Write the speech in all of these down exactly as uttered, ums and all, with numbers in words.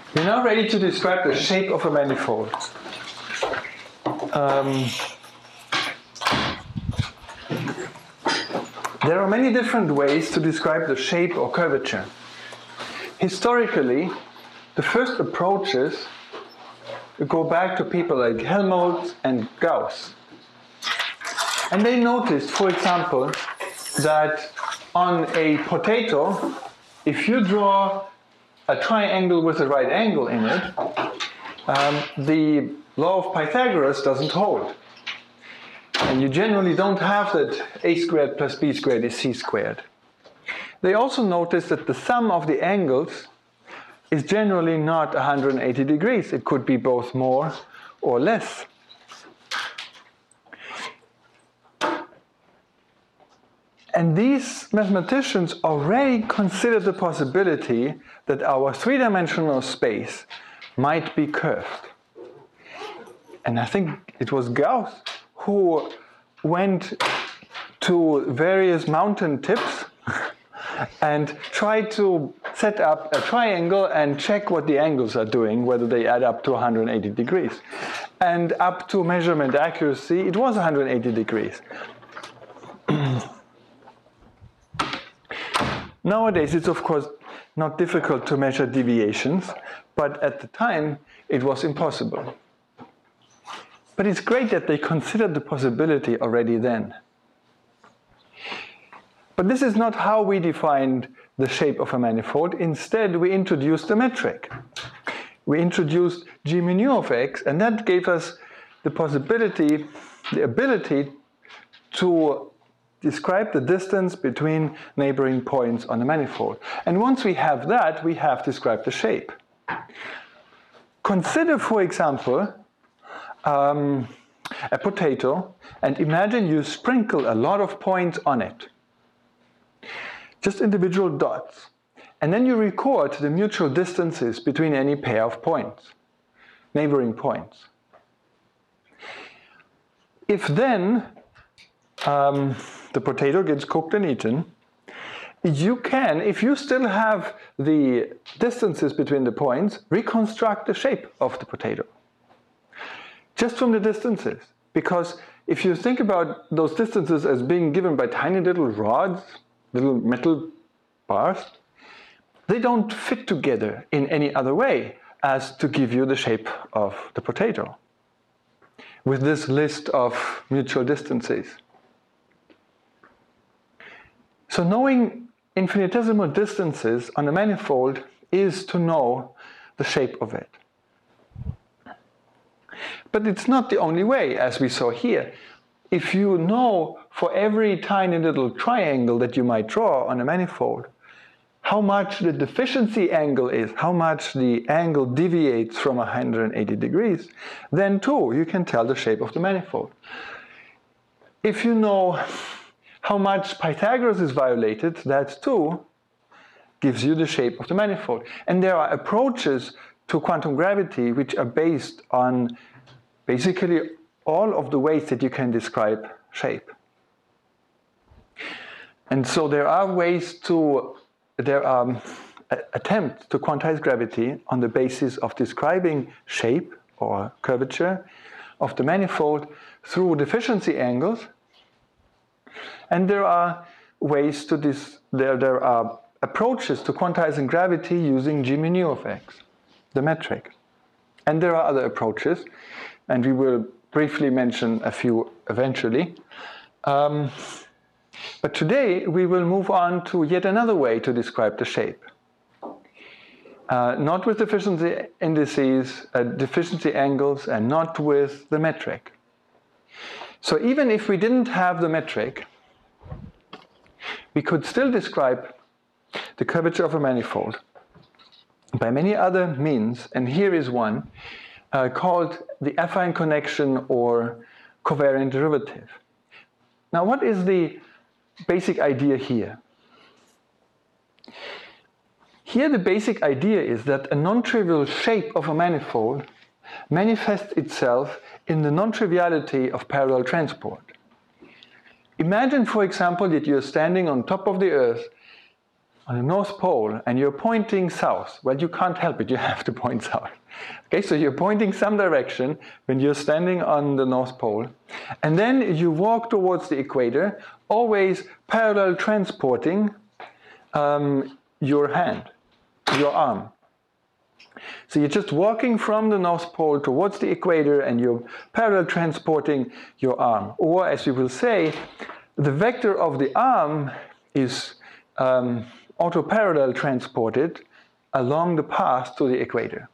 We're now ready to describe the shape of a manifold. Um, there are many different ways to describe the shape or curvature. Historically, the first approaches go back to people like Helmholtz and Gauss. And they noticed, for example, that on a potato, if you draw a triangle with a right angle in it, um, the law of Pythagoras doesn't hold. And you generally don't have that a squared plus b squared is c squared. They also noticed that the sum of the angles is generally not one hundred eighty degrees. It could be both more or less. And these mathematicians already considered the possibility that our three-dimensional space might be curved. And I think it was Gauss who went to various mountain tips and tried to set up a triangle and check what the angles are doing, whether they add up to one hundred eighty degrees. And up to measurement accuracy, it was one hundred eighty degrees. Nowadays, it's of course not difficult to measure deviations, but at the time, it was impossible. But it's great that they considered the possibility already then. But this is not how we defined the shape of a manifold. Instead, we introduced a metric. We introduced g mu nu of x, and that gave us the possibility, the ability to describe the distance between neighboring points on a manifold. And once we have that, we have described the shape. Consider, for example, um, a potato, and imagine you sprinkle a lot of points on it. Just individual dots. And then you record the mutual distances between any pair of points, neighboring points. If then um, the potato gets cooked and eaten, you can, if you still have the distances between the points, reconstruct the shape of the potato. Just from the distances. Because if you think about those distances as being given by tiny little rods, little metal bars, they don't fit together in any other way as to give you the shape of the potato with this list of mutual distances. So knowing infinitesimal distances on a manifold is to know the shape of it. But it's not the only way, as we saw here. If you know for every tiny little triangle that you might draw on a manifold, how much the deficiency angle is, how much the angle deviates from one hundred eighty degrees, then too you can tell the shape of the manifold. If you know how much Pythagoras is violated, that too gives you the shape of the manifold. And there are approaches to quantum gravity which are based on basically all of the ways that you can describe shape. And so there are ways to, there are attempts to quantize gravity on the basis of describing shape or curvature of the manifold through deficiency angles. And there are ways to this, there, there are approaches to quantizing gravity using g mu nu of x, the metric. And there are other approaches, and we will briefly mention a few eventually. Um, but today we will move on to yet another way to describe the shape. Uh, not with deficiency indices, uh, deficiency angles, and not with the metric. So even if we didn't have the metric, we could still describe the curvature of a manifold by many other means, and here is one uh, called the affine connection or covariant derivative. Now, what is the basic idea here? Here the basic idea is that a non-trivial shape of a manifold manifests itself in the non-triviality of parallel transport. Imagine, for example, that you're standing on top of the Earth on the North Pole and you're pointing south, well, you can't help it, you have to point south. Okay, so you're pointing some direction when you're standing on the North Pole, and then you walk towards the equator, always parallel transporting um, your hand, your arm. So you're just walking from the North Pole towards the equator and you're parallel transporting your arm. Or, as we will say, the vector of the arm is um, autoparallel transported along the path to the equator.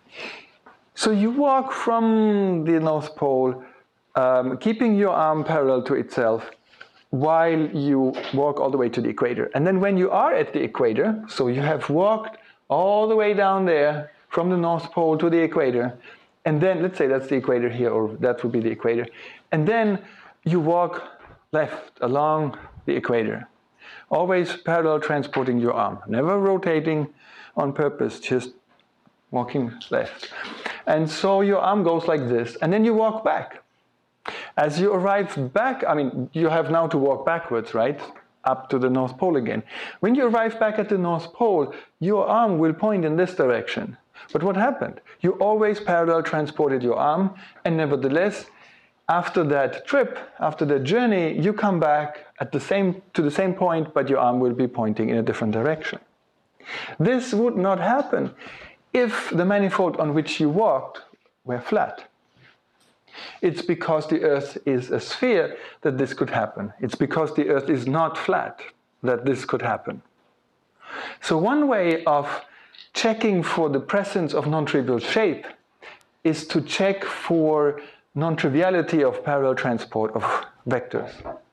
So you walk from the North Pole, um, keeping your arm parallel to itself while you walk all the way to the equator. And then when you are at the equator, so you have walked all the way down there from the North Pole to the equator, and then, let's say that's the equator here, or that would be the equator, and then you walk left along the equator, always parallel transporting your arm, never rotating on purpose, just walking left. And so your arm goes like this, and then you walk back. As you arrive back, I mean, you have now to walk backwards, right? Up to the North Pole again. When you arrive back at the North Pole, your arm will point in this direction. But what happened? You always parallel transported your arm, and nevertheless, after that trip, after that journey, you come back at the same, to the same point, but your arm will be pointing in a different direction. This would not happen if the manifold on which you walked were flat. It's because the Earth is a sphere that this could happen. It's because the Earth is not flat that this could happen. So one way of checking for the presence of non-trivial shape is to check for non-triviality of parallel transport of vectors.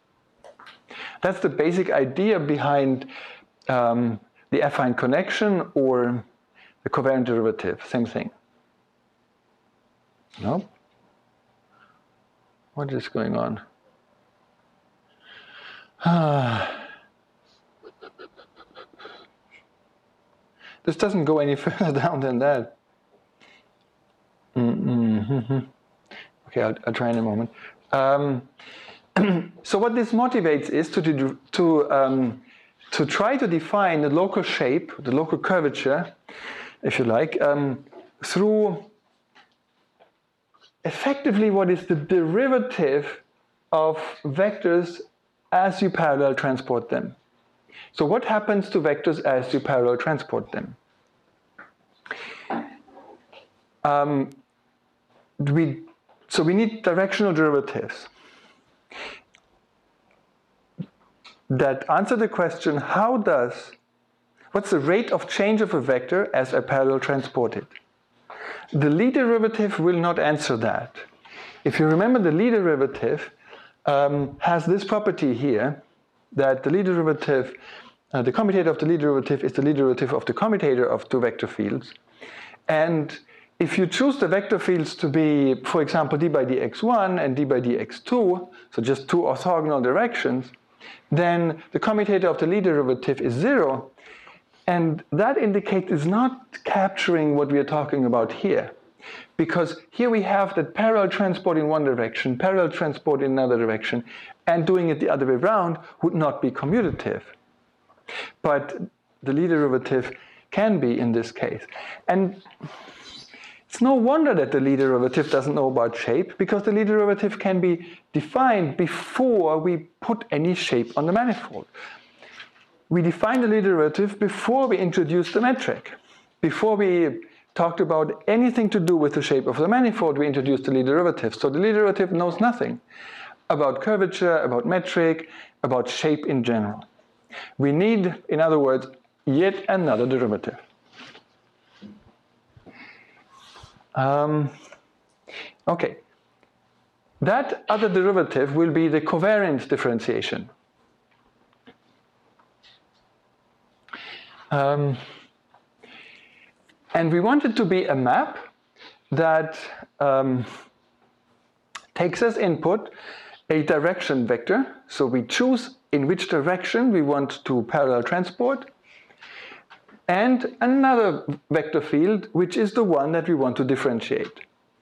That's the basic idea behind um, the affine connection or the covariant derivative, same thing. No? What is going on? Ah. This doesn't go any further down than that. Mm-hmm. Okay, I'll, I'll try in a moment. Um, so what this motivates is to, do, to, um, to try to define the local shape, the local curvature, if you like, um, through effectively what is the derivative of vectors as you parallel transport them. So what happens to vectors as you parallel transport them? Um, we, so we need directional derivatives that answer the question, how does, what's the rate of change of a vector as I parallel transport it? The Lie derivative will not answer that. If you remember, the Lie derivative um, has this property here, that the Lie derivative, uh, the commutator of the Lie derivative is the Lie derivative of the commutator of two vector fields. And if you choose the vector fields to be, for example, d by dx one and d by dx two, so just two orthogonal directions, then the commutator of the Lie derivative is zero. And that indicates it's not capturing what we are talking about here. Because here we have that parallel transport in one direction, parallel transport in another direction, and doing it the other way around would not be commutative. But the Lie derivative can be in this case. And it's no wonder that the Lie derivative doesn't know about shape, because the Lie derivative can be defined before we put any shape on the manifold. We defined the Lie derivative before we introduced the metric. Before we talked about anything to do with the shape of the manifold, we introduced the Lie derivative. So the Lie derivative knows nothing about curvature, about metric, about shape in general. We need, in other words, yet another derivative. Um, okay. That other derivative will be the covariant differentiation. Um, and we want it to be a map that um, takes as input a direction vector. So we choose in which direction we want to parallel transport, and another vector field, which is the one that we want to differentiate.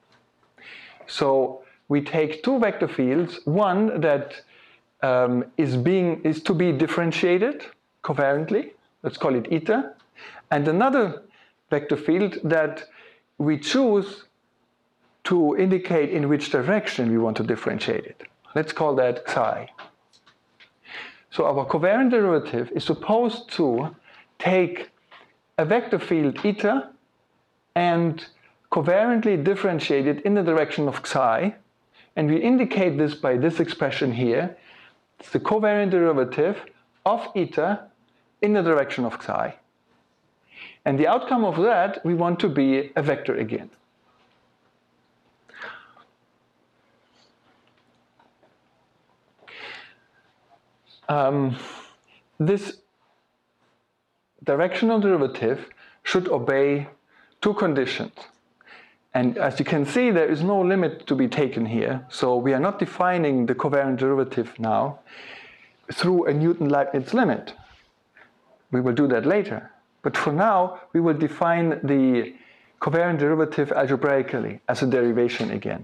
So we take two vector fields, one that um, is, being, is to be differentiated covariantly, let's call it eta, and another vector field that we choose to indicate in which direction we want to differentiate it. Let's call that psi. So our covariant derivative is supposed to take a vector field eta and covariantly differentiate it in the direction of psi, and we indicate this by this expression here. It's the covariant derivative of eta in the direction of psi. And the outcome of that, we want to be a vector again. Um, this directional derivative should obey two conditions. And as you can see, there is no limit to be taken here. So we are not defining the covariant derivative now through a Newton-Leibniz limit. We will do that later. But for now, we will define the covariant derivative algebraically as a derivation again.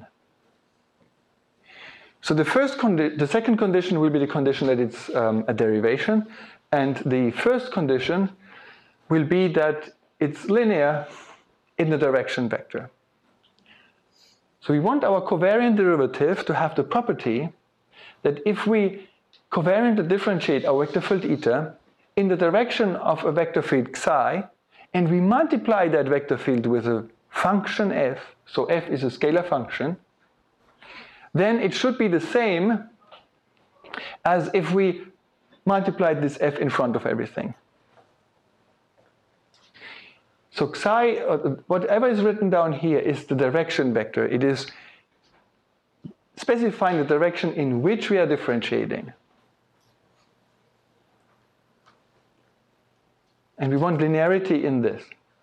So the first condi- the second condition will be the condition that it's um, a derivation, and the first condition will be that it's linear in the direction vector. So we want our covariant derivative to have the property that if we covariantly differentiate our vector field eta in the direction of a vector field psi, and we multiply that vector field with a function f, so f is a scalar function, then it should be the same as if we multiplied this f in front of everything. So psi, whatever is written down here is the direction vector. It is specifying the direction in which we are differentiating. And we want linearity in this.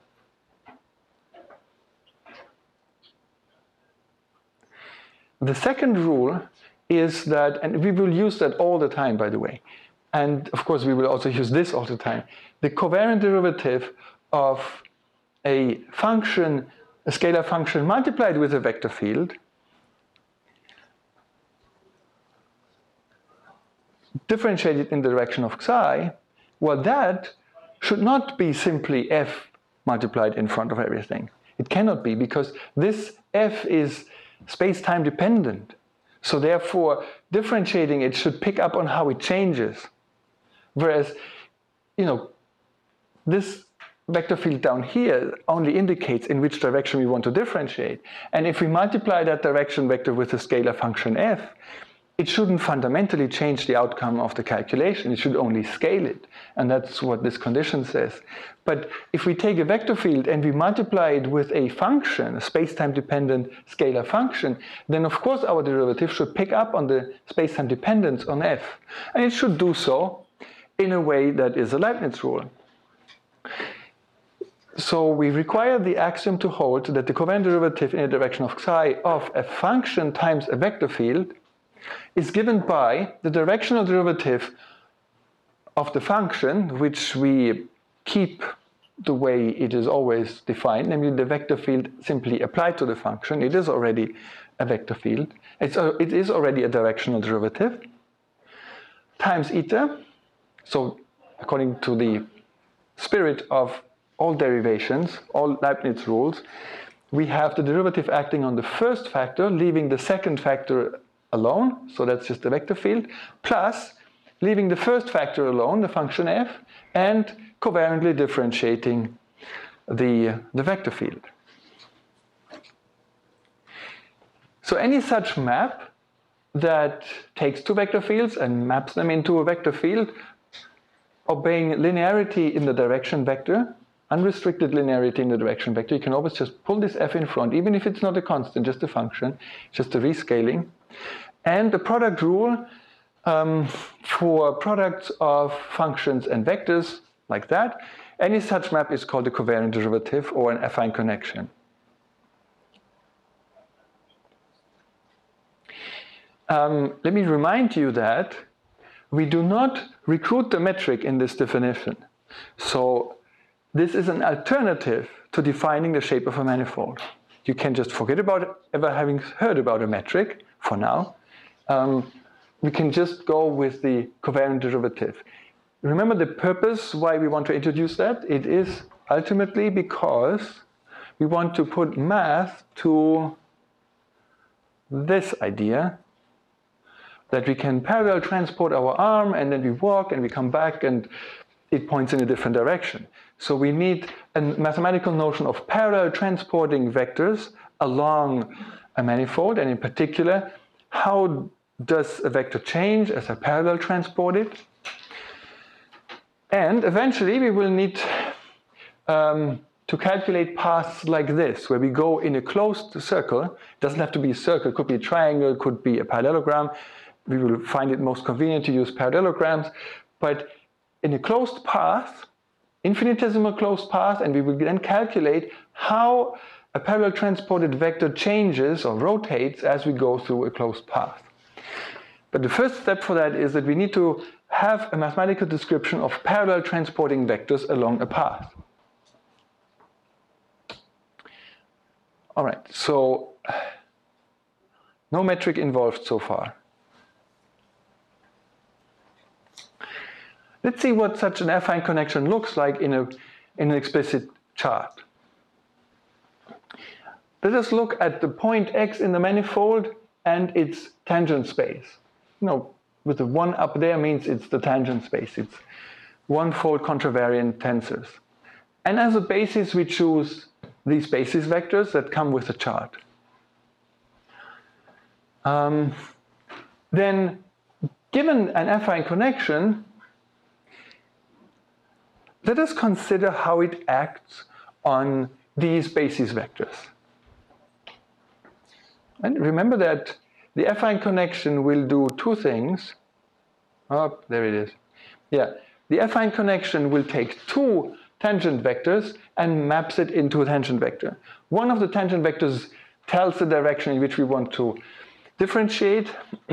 The second rule is that, and we will use that all the time, by the way, and of course we will also use this all the time, the covariant derivative of a function, a scalar function multiplied with a vector field, differentiated in the direction of psi, well, that should not be simply f multiplied in front of everything. It cannot be, because this f is space-time dependent. So therefore, differentiating it should pick up on how it changes. Whereas, you know, this vector field down here only indicates in which direction we want to differentiate. And if we multiply that direction vector with a scalar function f, it shouldn't fundamentally change the outcome of the calculation. It should only scale it. And that's what this condition says. But if we take a vector field and we multiply it with a function, a space-time dependent scalar function, then of course our derivative should pick up on the space-time dependence on f. And it should do so in a way that is a Leibniz rule. So we require the axiom to hold that the covariant derivative in the direction of psi of a function times a vector field is given by the directional derivative of the function, which we keep the way it is always defined, namely the vector field simply applied to the function. It is already a vector field. It's a, it is already a directional derivative, times eta. So according to the spirit of all derivations, all Leibniz rules, we have the derivative acting on the first factor, leaving the second factor alone, so that's just the vector field, plus leaving the first factor alone, the function f, and covariantly differentiating the, the vector field. So any such map that takes two vector fields and maps them into a vector field, obeying linearity in the direction vector, unrestricted linearity in the direction vector, you can always just pull this f in front, even if it's not a constant, just a function, just a rescaling. And the product rule um, for products of functions and vectors, like that, any such map is called a covariant derivative or an affine connection. Um, let me remind you that we do not recruit the metric in this definition. So this is an alternative to defining the shape of a manifold. You can just forget about ever having heard about a metric for now. Um, we can just go with the covariant derivative. remember the purpose why we want to introduce that? It is ultimately because we want to put math to this idea that we can parallel transport our arm and then we walk and we come back and it points in a different direction. So we need a mathematical notion of parallel transporting vectors along a manifold, and in particular, how does a vector change as I parallel transport it? And eventually we will need um, to calculate paths like this, where we go in a closed circle. It doesn't have to be a circle, it could be a triangle, it could be a parallelogram. We will find it most convenient to use parallelograms, but in a closed path, infinitesimal closed path, and we will then calculate how a parallel transported vector changes or rotates as we go through a closed path. But the first step for that is that we need to have a mathematical description of parallel transporting vectors along a path. All right, so no metric involved so far. Let's see what such an affine connection looks like in, a, in an explicit chart. Let us look at the point x in the manifold and its tangent space. You know, with the one up there means it's the tangent space. It's one-fold contravariant tensors. And as a basis, we choose these basis vectors that come with the chart. Um, then, given an affine connection, let us consider how it acts on these basis vectors. And remember that the affine connection will do two things. Oh, there it is. Yeah, the affine connection will take two tangent vectors and maps it into a tangent vector. One of the tangent vectors tells the direction in which we want to differentiate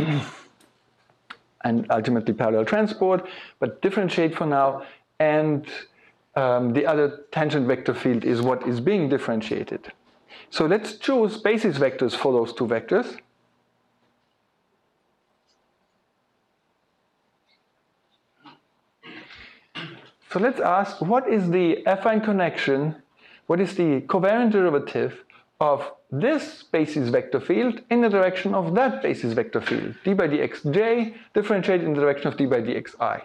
and ultimately parallel transport, but differentiate for now. And um, the other tangent vector field is what is being differentiated. So let's choose basis vectors for those two vectors. So let's ask, what is the affine connection, what is the covariant derivative of this basis vector field in the direction of that basis vector field? D by dxj differentiated in the direction of d by dxi.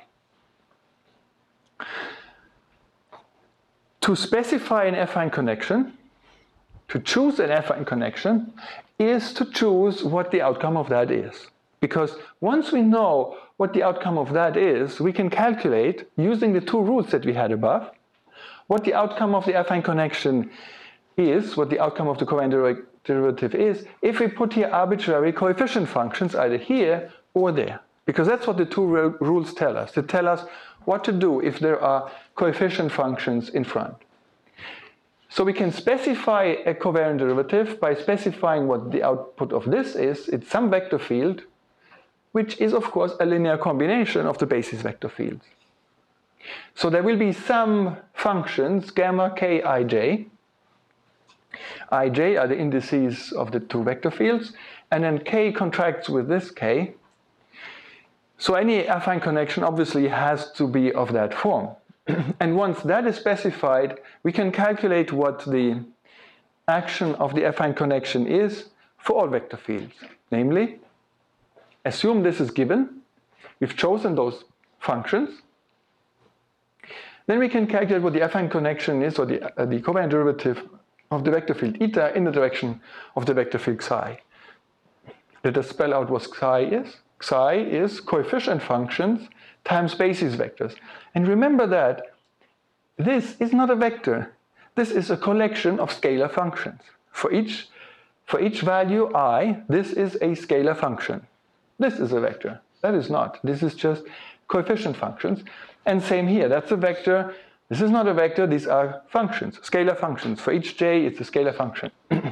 To specify an affine connection, to choose an affine connection, is to choose what the outcome of that is. Because once we know what the outcome of that is, we can calculate, using the two rules that we had above, what the outcome of the affine connection is, what the outcome of the covariant derivative is, if we put here arbitrary coefficient functions either here or there. Because that's what the two rules tell us. They tell us what to do if there are coefficient functions in front. So we can specify a covariant derivative by specifying what the output of this is. It's some vector field, which is of course a linear combination of the basis vector fields. So there will be some functions, gamma k ij. Ij are the indices of the two vector fields, and then k contracts with this k. So any affine connection obviously has to be of that form. And once that is specified, we can calculate what the action of the affine connection is for all vector fields. Namely, assume this is given, we've chosen those functions, then we can calculate what the affine connection is, or the, uh, the covariant derivative of the vector field eta in the direction of the vector field psi. Let us spell out what psi is. Psi is coefficient functions times basis vectors. And remember that this is not a vector. This is a collection of scalar functions. For each, for each value I, this is a scalar function. This is a vector. That is not. This is just coefficient functions. And same here. That's a vector. This is not a vector. These are functions, scalar functions. For each j, it's a scalar function.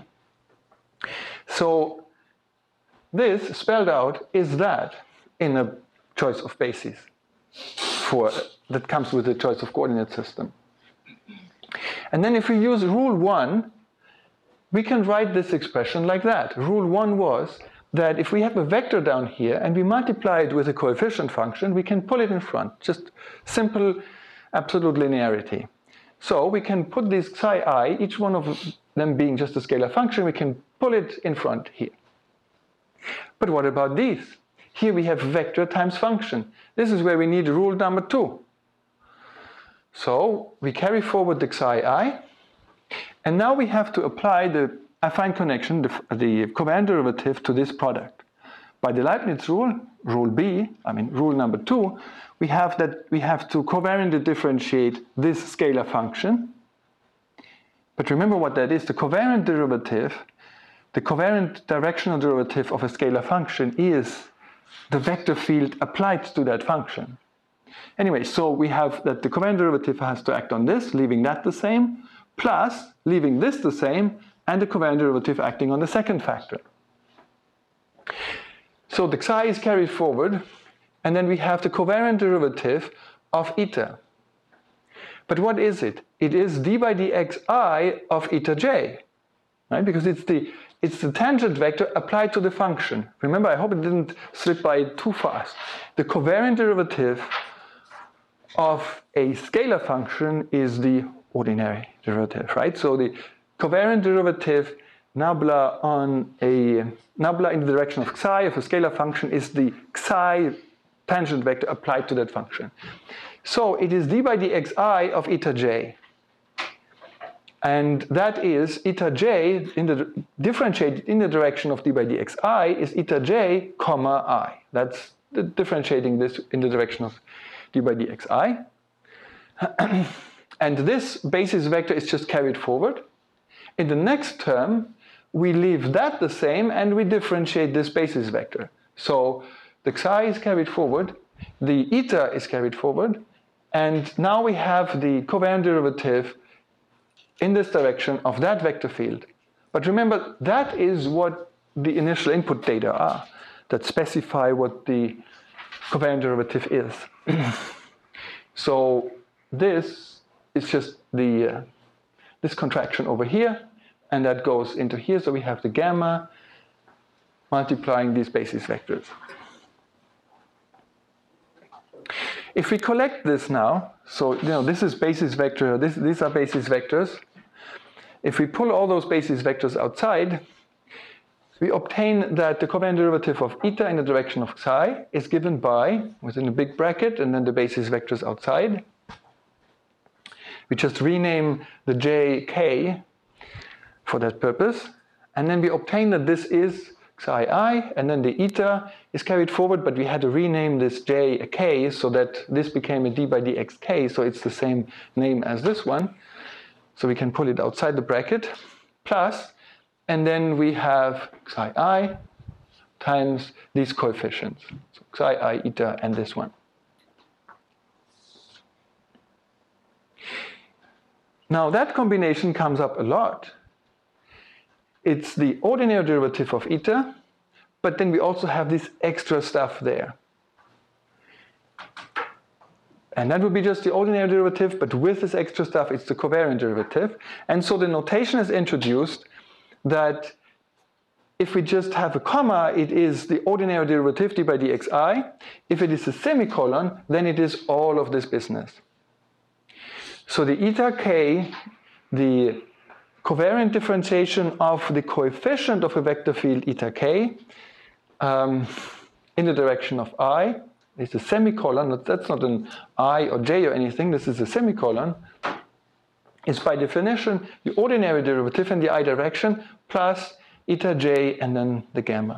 So this spelled out is that in a choice of basis for, that comes with the choice of coordinate system. And then if we use rule one, we can write this expression like that. Rule one was that if we have a vector down here and we multiply it with a coefficient function, we can pull it in front. Just simple absolute linearity. So we can put these psi I, each one of them being just a scalar function, we can pull it in front here. But what about these? Here we have vector times function. This is where we need rule number two. So we carry forward the psi I, and now we have to apply the affine connection, the, the covariant derivative, to this product. By the Leibniz rule, rule B, I mean rule number two, we have that we have to covariantly differentiate this scalar function. But remember what that is. The covariant derivative, the covariant directional derivative of a scalar function is the vector field applied to that function. Anyway, so we have that the covariant derivative has to act on this, leaving that the same, plus leaving this the same, and the covariant derivative acting on the second factor. So the psi is carried forward, and then we have the covariant derivative of eta. But what is it? It is d by dxi of eta j, right? Because it's the, it's the tangent vector applied to the function. Remember, I hope it didn't slip by too fast. The covariant derivative of a scalar function is the ordinary derivative, right? So the covariant derivative nabla on a nabla in the direction of psi of a scalar function is the psi tangent vector applied to that function. So it is d by dxi of eta j. And that is eta j in the differentiated in the direction of d by dxi is eta j comma I. That's the differentiating this in the direction of d by dxi. And this basis vector is just carried forward. In the next term, we leave that the same and we differentiate this basis vector. So the psi is carried forward, the eta is carried forward, and now we have the covariant derivative in this direction of that vector field. But remember, that is what the initial input data are that specify what the covariant derivative is. So this is just the uh, this contraction over here, and that goes into here, so we have the gamma multiplying these basis vectors. If we collect this now, so you know this is basis vector, this, these are basis vectors. If we pull all those basis vectors outside, we obtain that the covariant derivative of eta in the direction of psi is given by, within a big bracket, and then the basis vectors outside. We just rename the j k for that purpose, and then we obtain that this is psi I, and then the eta is carried forward, but we had to rename this j a k so that this became a d by dxk, so it's the same name as this one. So we can pull it outside the bracket, plus, and then we have psi I times these coefficients, so psi I, eta, and this one. Now that combination comes up a lot. It's the ordinary derivative of eta, but then we also have this extra stuff there. And that would be just the ordinary derivative, but with this extra stuff, it's the covariant derivative. And so the notation is introduced that if we just have a comma, it is the ordinary derivative d by dxi. If it is a semicolon, then it is all of this business. So the eta k, the covariant differentiation of the coefficient of a vector field eta k um, in the direction of I, is a semicolon, that's not an I or j or anything, this is a semicolon, is by definition the ordinary derivative in the I direction plus eta j and then the gamma.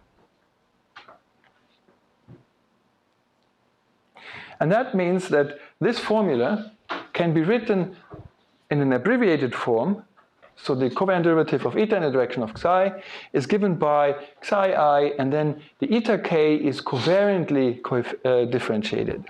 And that means that this formula can be written in an abbreviated form. So the covariant derivative of eta in the direction of psi is given by psi I, and then the eta k is covariantly uh, differentiated.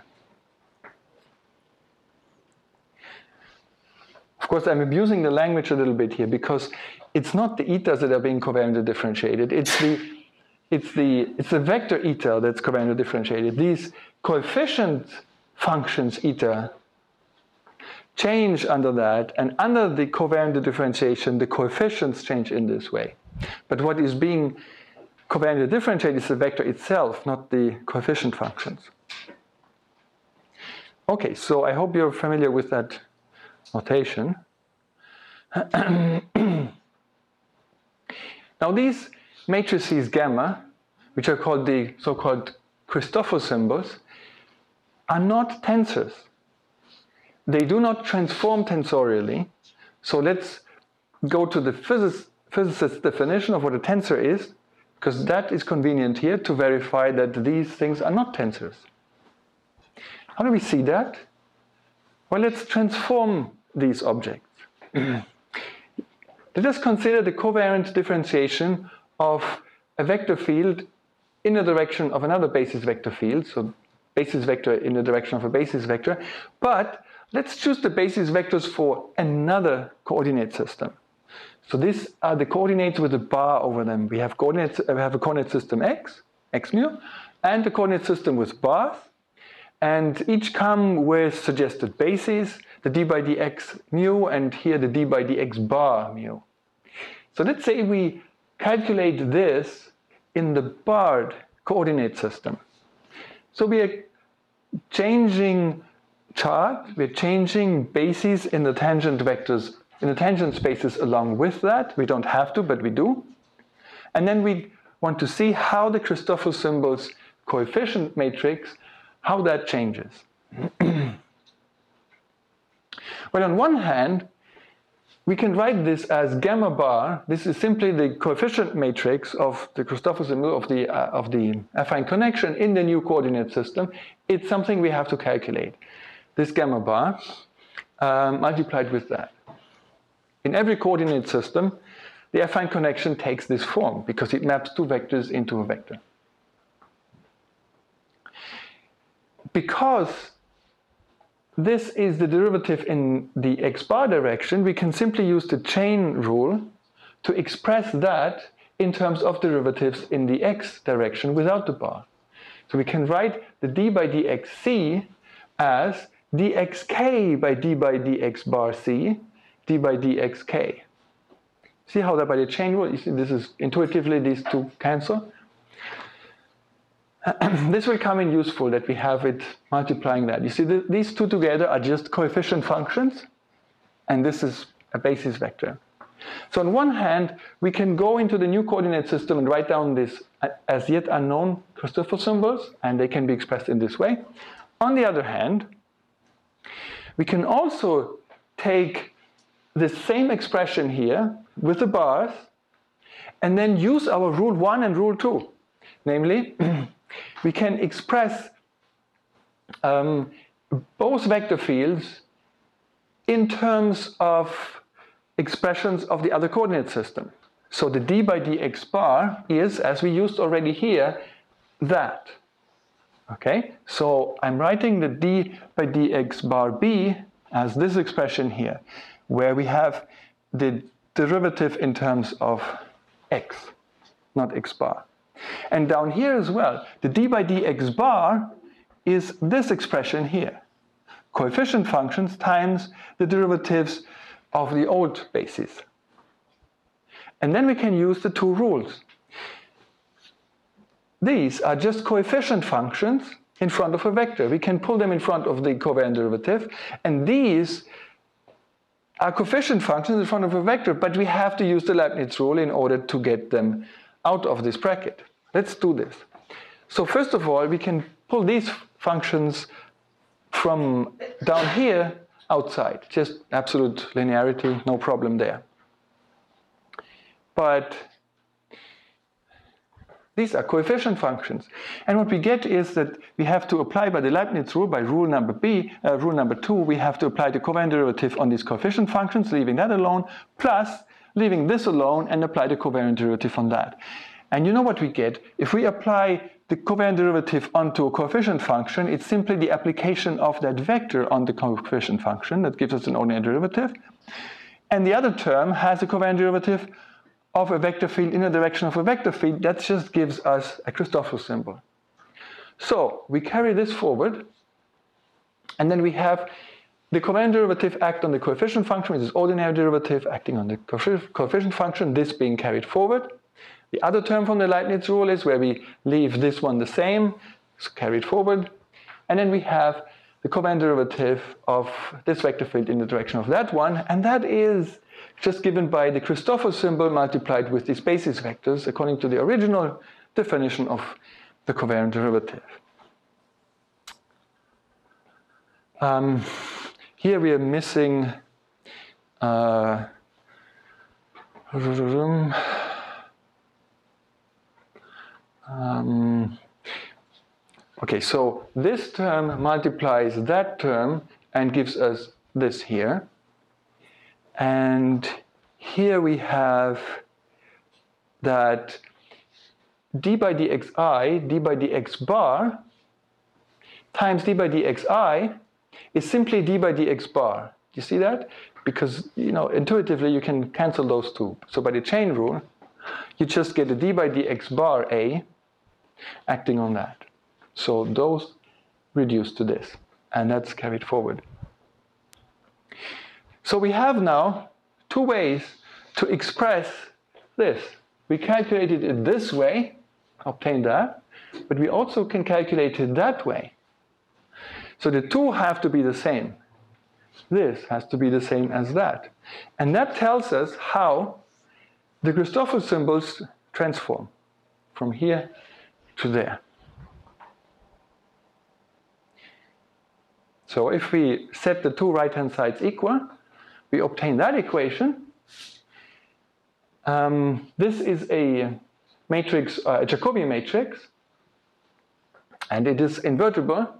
Of course, I'm abusing the language a little bit here because it's not the etas that are being covariantly differentiated. It's the it's the it's the vector eta that's covariantly differentiated. These coefficient functions eta change under that, and under the covariant differentiation, the coefficients change in this way. But what is being covariant differentiate is the vector itself, not the coefficient functions. Okay, so I hope you're familiar with that notation. Now these matrices gamma, which are called the so-called Christoffel symbols, are not tensors. They do not transform tensorially. So let's go to the physics, physicist's definition of what a tensor is, because that is convenient here to verify that these things are not tensors. How do we see that? Well, let's transform these objects. Let us consider the covariant differentiation of a vector field in the direction of another basis vector field, so basis vector in the direction of a basis vector, but let's choose the basis vectors for another coordinate system. So these are the coordinates with a bar over them. We have coordinates, we have a coordinate system x, x mu, and a coordinate system with bars, and each come with suggested bases, the d by dx mu, and here the d by dx bar mu. So let's say we calculate this in the barred coordinate system. So we are changing chart, we're changing bases in the tangent vectors, in the tangent spaces along with that. We don't have to, but we do. And then we want to see how the Christoffel symbols coefficient matrix, how that changes. Well, on one hand, we can write this as gamma bar. This is simply the coefficient matrix of the Christoffel symbol of the, uh, of the affine connection in the new coordinate system. It's something we have to calculate. This gamma bar um, multiplied with that. In every coordinate system, the affine connection takes this form because it maps two vectors into a vector. Because this is the derivative in the x bar direction, we can simply use the chain rule to express that in terms of derivatives in the x direction without the bar. So we can write the d by dxc as dxk by d by dx bar c, d by dxk. See how that by the chain rule, you see this is intuitively these two cancel. This will come in useful that we have it multiplying that. You see, the, these two together are just coefficient functions, and this is a basis vector. So on one hand, we can go into the new coordinate system and write down this as yet unknown Christoffel symbols, and they can be expressed in this way. On the other hand, we can also take the same expression here with the bars, and then use our rule one and rule two. Namely, we can express um, both vector fields in terms of expressions of the other coordinate system. So the d by dx bar is, as we used already here, that. Okay, so I'm writing the d by dx bar b as this expression here, where we have the derivative in terms of x, not x bar. And down here as well, the d by dx bar is this expression here. Coefficient functions times the derivatives of the old bases. And then we can use the two rules. These are just coefficient functions in front of a vector. We can pull them in front of the covariant derivative. And these are coefficient functions in front of a vector, but we have to use the Leibniz rule in order to get them out of this bracket. Let's do this. So first of all, we can pull these functions from down here outside. Just absolute linearity, no problem there. But these are coefficient functions. And what we get is that we have to apply by the Leibniz rule, by rule number B, uh, rule number two, we have to apply the covariant derivative on these coefficient functions, leaving that alone, plus leaving this alone and apply the covariant derivative on that. And you know what we get? If we apply the covariant derivative onto a coefficient function, it's simply the application of that vector on the coefficient function that gives us an ordinary derivative. And the other term has a covariant derivative of a vector field in the direction of a vector field. That just gives us a Christoffel symbol. So we carry this forward, and then we have the covariant derivative act on the coefficient function, which is ordinary derivative acting on the coefficient function, this being carried forward. The other term from the Leibniz rule is where we leave this one the same, so carry it forward, and then we have the covariant derivative of this vector field in the direction of that one, and that is just given by the Christoffel symbol multiplied with these basis vectors according to the original definition of the covariant derivative. Um, here we are missing uh, um, okay, so this term multiplies that term and gives us this here. And here we have that d by dxi, d by dx bar, times d by dxi is simply d by dx bar. Do you see that? Because, you know, intuitively you can cancel those two. So by the chain rule, you just get a d by dx bar a acting on that. So those reduce to this, and that's carried forward. So we have now two ways to express this. We calculated it this way, obtain that, but we also can calculate it that way. So the two have to be the same. This has to be the same as that. And that tells us how the Christoffel symbols transform from here to there. So if we set the two right-hand sides equal, we obtain that equation. Um, this is a matrix, uh, a Jacobi matrix, and it is invertible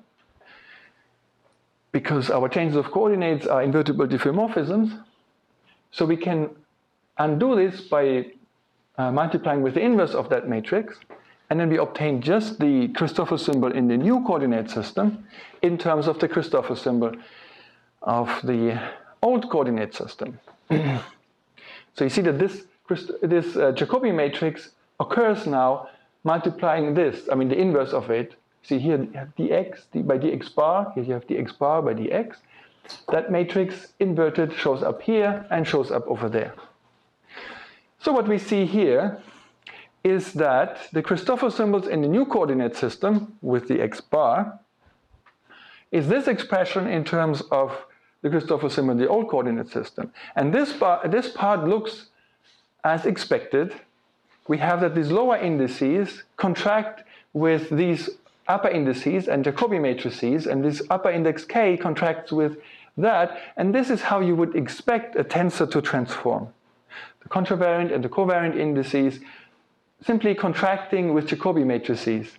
because our changes of coordinates are invertible diffeomorphisms. So we can undo this by uh, multiplying with the inverse of that matrix, and then we obtain just the Christoffel symbol in the new coordinate system in terms of the Christoffel symbol of the old coordinate system. So you see that this, this uh, Jacobi matrix occurs now multiplying this, I mean the inverse of it. See here you have dx d by dx bar, here you have dx bar by dx. That matrix inverted shows up here and shows up over there. So what we see here is that the Christoffel symbols in the new coordinate system with the x bar is this expression in terms of the Christoffel symbol in the old coordinate system. And this, bar, this part looks as expected. We have that these lower indices contract with these upper indices and Jacobi matrices, and this upper index k contracts with that, and this is how you would expect a tensor to transform. The contravariant and the covariant indices simply contracting with Jacobi matrices.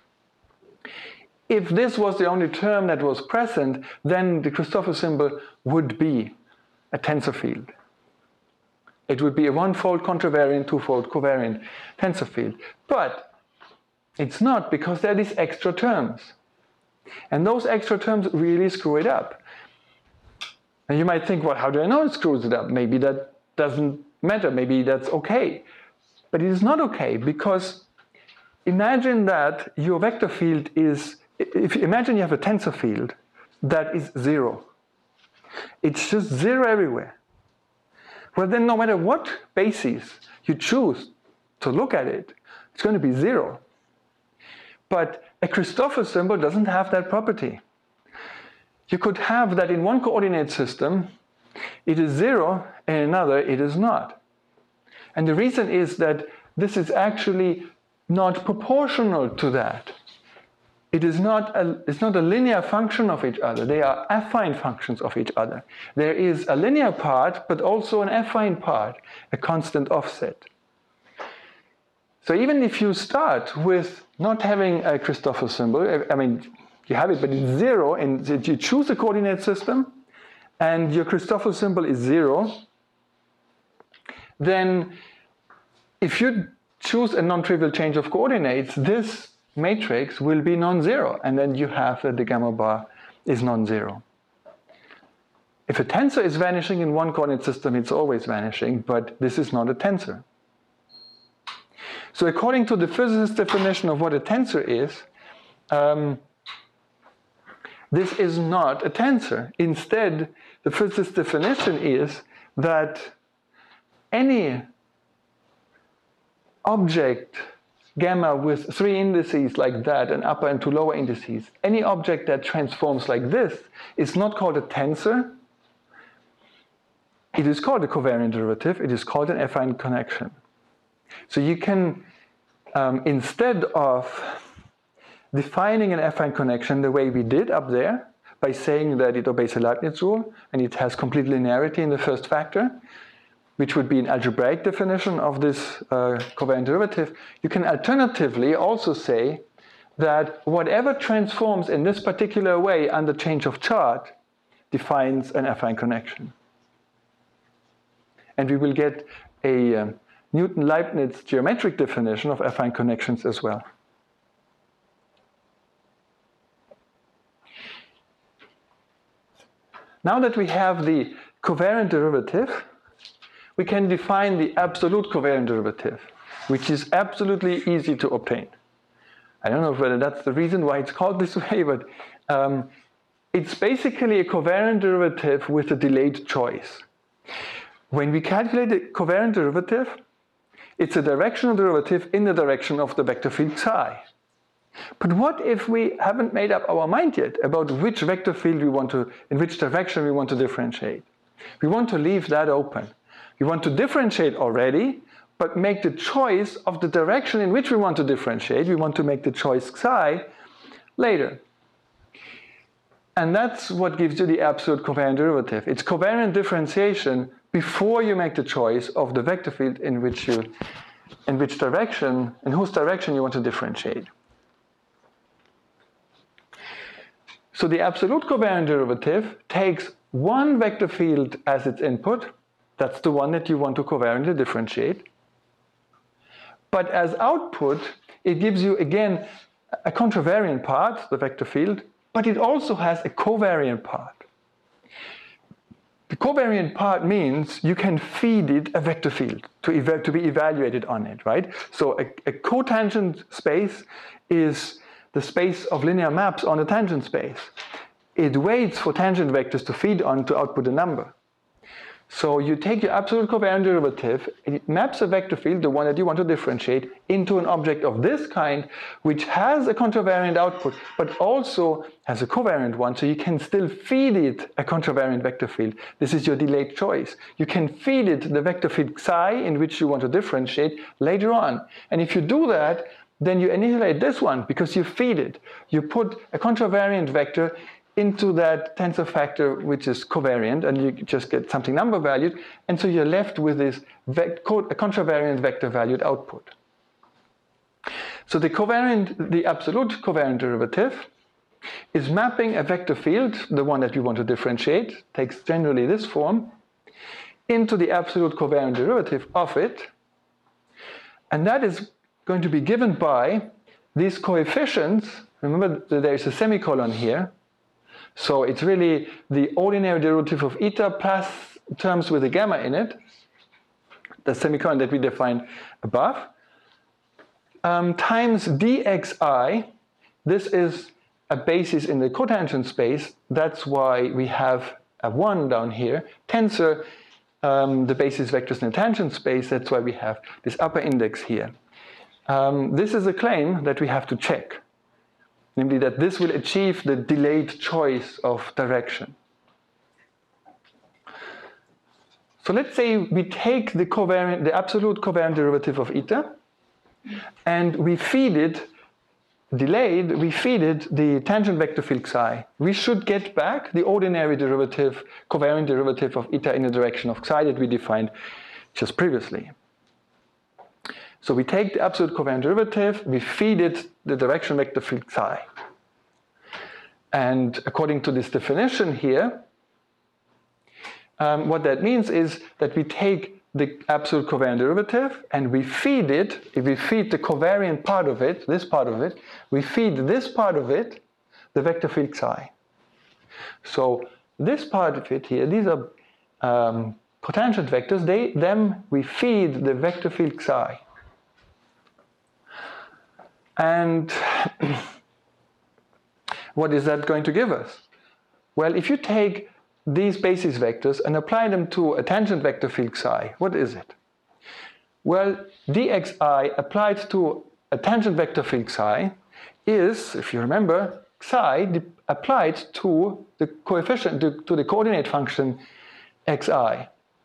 If this was the only term that was present, then the Christoffel symbol would be a tensor field. It would be a one-fold contravariant, two-fold covariant tensor field. But it's not, because there are these extra terms. And those extra terms really screw it up. And you might think, well, how do I know it screws it up? Maybe that doesn't matter. Maybe that's okay. But it is not okay, because imagine that your vector field is, if you imagine you have a tensor field that is zero. It's just zero everywhere. Well, then no matter what basis you choose to look at it, it's going to be zero. But a Christoffel symbol doesn't have that property. You could have that in one coordinate system, it is zero, and in another it is not. And the reason is that this is actually not proportional to that. It is not a, it's not a linear function of each other. They are affine functions of each other. There is a linear part, but also an affine part, a constant offset. So even if you start with not having a Christoffel symbol, I mean, you have it, but it's zero, and you choose a coordinate system, and your Christoffel symbol is zero, then if you choose a non-trivial change of coordinates, this matrix will be non-zero, and then you have that the gamma bar is non-zero. If a tensor is vanishing in one coordinate system, it's always vanishing, but this is not a tensor. So according to the physicist definition of what a tensor is, um, this is not a tensor. Instead, the physicist definition is that any object gamma with three indices like that and upper and two lower indices, any object that transforms like this is not called a tensor. It is called a covariant derivative. It is called an affine connection. So you can, um, instead of defining an affine connection the way we did up there, by saying that it obeys the Leibniz rule and it has complete linearity in the first factor, which would be an algebraic definition of this uh, covariant derivative, you can alternatively also say that whatever transforms in this particular way under change of chart defines an affine connection. And we will get a um, Newton-Leibniz geometric definition of affine connections as well. Now that we have the covariant derivative, we can define the absolute covariant derivative, which is absolutely easy to obtain. I don't know whether that's the reason why it's called this way, but um, it's basically a covariant derivative with a delayed choice. When we calculate the covariant derivative, it's a directional derivative in the direction of the vector field psi. But what if we haven't made up our mind yet about which vector field we want to, in which direction we want to differentiate? We want to leave that open. We want to differentiate already, but make the choice of the direction in which we want to differentiate. We want to make the choice psi later. And that's what gives you the absolute covariant derivative. It's covariant differentiation before you make the choice of the vector field in which you, in which direction, in whose direction you want to differentiate. So the absolute covariant derivative takes one vector field as its input. That's the one that you want to covariantly differentiate. But as output, it gives you, again, a contravariant part, the vector field, but it also has a covariant part. The covariant part means you can feed it a vector field to, eva to be evaluated on it, right? So a, a cotangent space is the space of linear maps on a tangent space. It waits for tangent vectors to feed on to output a number. So you take your absolute covariant derivative, and it maps a vector field, the one that you want to differentiate, into an object of this kind, which has a contravariant output, but also has a covariant one, so you can still feed it a contravariant vector field. This is your delayed choice. You can feed it the vector field psi, in which you want to differentiate, later on. And if you do that, then you annihilate this one, because you feed it. You put a contravariant vector into that tensor factor which is covariant, and you just get something number valued, and so you're left with this contravariant vector valued output. So the covariant, the absolute covariant derivative is mapping a vector field, the one that you want to differentiate, takes generally this form, into the absolute covariant derivative of it, and that is going to be given by these coefficients. Remember that there is a semicolon here. So it's really the ordinary derivative of eta plus terms with a gamma in it, the semicolon that we defined above, um, times dxi. This is a basis in the cotangent space. That's why we have a one down here. Tensor, um, the basis vectors in the tangent space. That's why we have this upper index here. Um, this is a claim that we have to check. Namely, that this will achieve the delayed choice of direction. So let's say we take the covariant, the absolute covariant derivative of eta, and we feed it, delayed, we feed it the tangent vector field psi. We should get back the ordinary derivative, covariant derivative of eta in the direction of psi that we defined just previously. So we take the absolute covariant derivative, we feed it the direction vector field psi. And according to this definition here, um, what that means is that we take the absolute covariant derivative and we feed it, if we feed the covariant part of it, this part of it, we feed this part of it the vector field psi. So this part of it here, these are um, cotangent vectors, they, them we feed the vector field psi. And what is that going to give us? Well, if you take these basis vectors and apply them to a tangent vector field psi, what is it? Well, dxi applied to a tangent vector field xi is, if you remember, xi applied to the coefficient, to, to the coordinate function xi.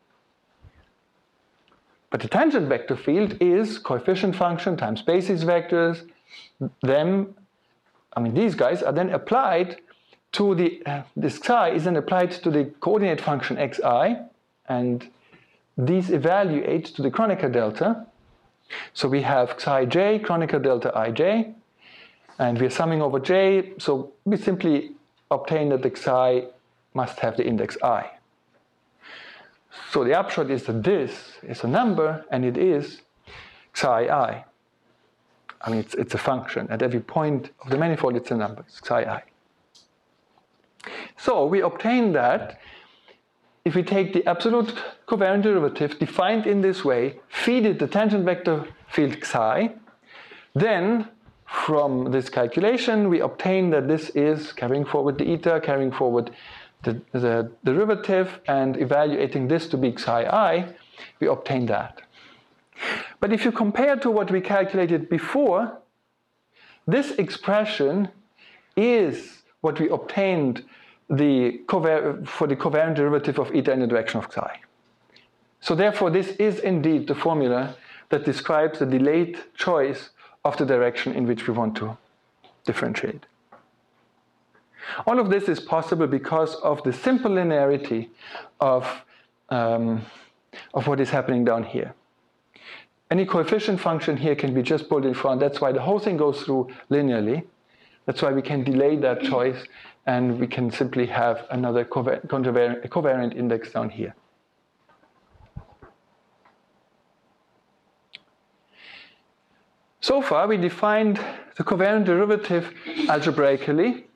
But the tangent vector field is coefficient function times basis vectors. Them, I mean, these guys are then applied to the, uh, this xi is then applied to the coordinate function xi, and these evaluate to the Kronecker delta. So we have xi j, Kronecker delta ij, and we're summing over j, so we simply obtain that the xi must have the index I. So the upshot is that this is a number, and it is xi I. I mean, it's, it's a function. At every point of the manifold, it's a number. It's xi I. So we obtain that if we take the absolute covariant derivative defined in this way, feed it the tangent vector field xi, then from this calculation we obtain that this is carrying forward the eta, carrying forward the, the derivative, and evaluating this to be xi I, we obtain that. But if you compare to what we calculated before, this expression is what we obtained the for the covariant derivative of eta in the direction of xi. So therefore this is indeed the formula that describes the delayed choice of the direction in which we want to differentiate. All of this is possible because of the simple linearity of, um, of what is happening down here. Any coefficient function here can be just pulled in front. That's why the whole thing goes through linearly. That's why we can delay that choice, and we can simply have another covariant, covariant index down here. So far, we defined the covariant derivative algebraically.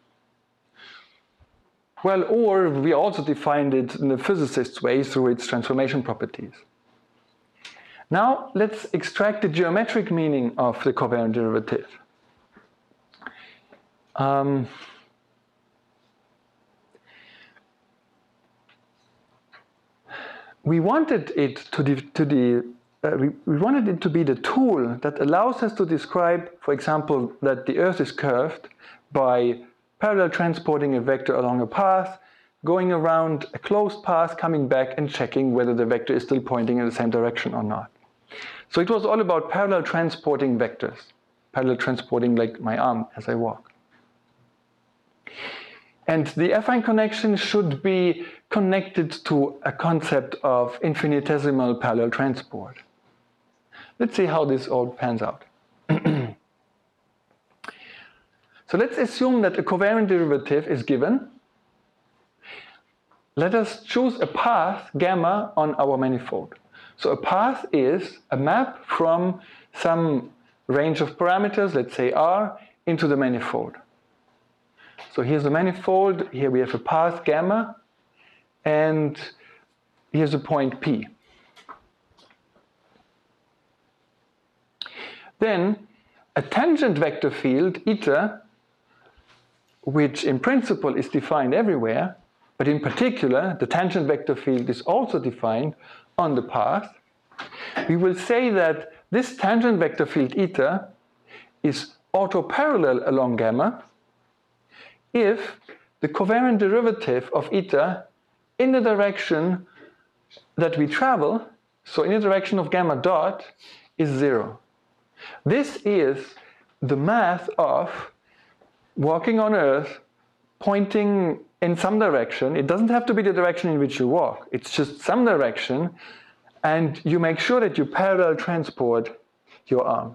Well, or we also defined it in the physicist's way through its transformation properties. Now, let's extract the geometric meaning of the covariant derivative. Um, we wanted it to the, to the uh, we, we wanted it to be the tool that allows us to describe, for example, that the Earth is curved by parallel transporting a vector along a path, going around a closed path, coming back and checking whether the vector is still pointing in the same direction or not. So it was all about parallel transporting vectors, parallel transporting like my arm as I walk. And the affine connection should be connected to a concept of infinitesimal parallel transport. Let's see how this all pans out. So let's assume that a covariant derivative is given. Let us choose a path, gamma, on our manifold. So a path is a map from some range of parameters, let's say R, into the manifold. So here's the manifold, here we have a path, gamma, and here's a point P. Then a tangent vector field, eta, which in principle is defined everywhere, but in particular the tangent vector field is also defined on the path. We will say that this tangent vector field eta is autoparallel along gamma if the covariant derivative of eta in the direction that we travel, so in the direction of gamma dot, is zero. This is the math of walking on Earth, pointing in some direction. It doesn't have to be the direction in which you walk. It's just some direction, and you make sure that you parallel transport your arm.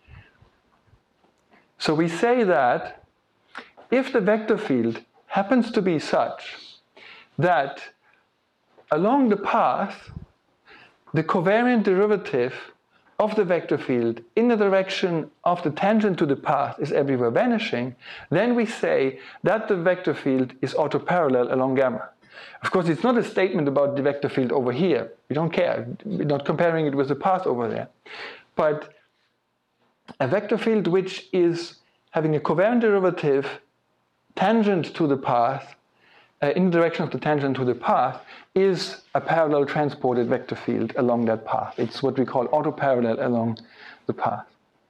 So we say that if the vector field happens to be such that along the path, the covariant derivative of the vector field in the direction of the tangent to the path is everywhere vanishing, then we say that the vector field is autoparallel along gamma. Of course, it's not a statement about the vector field over here. We don't care. We're not comparing it with the path over there. But a vector field which is having a covariant derivative tangent to the path, uh, in the direction of the tangent to the path, is a parallel transported vector field along that path. It's what we call autoparallel along the path.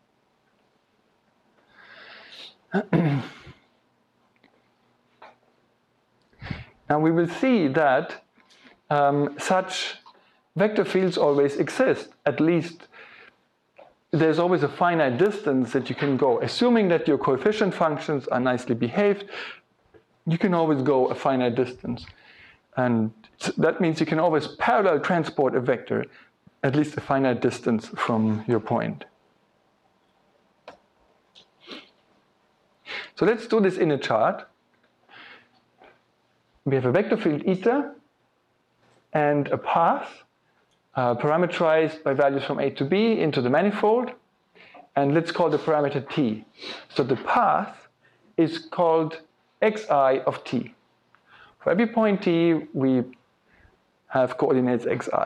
Now we will see that um, such vector fields always exist. At least there's always a finite distance that you can go. Assuming that your coefficient functions are nicely behaved, you can always go a finite distance. And that means you can always parallel transport a vector at least a finite distance from your point. So let's do this in a chart. We have a vector field eta and a path uh, parameterized by values from A to B into the manifold, and let's call the parameter t. So the path is called xi of t. For every point t, we have coordinates xi.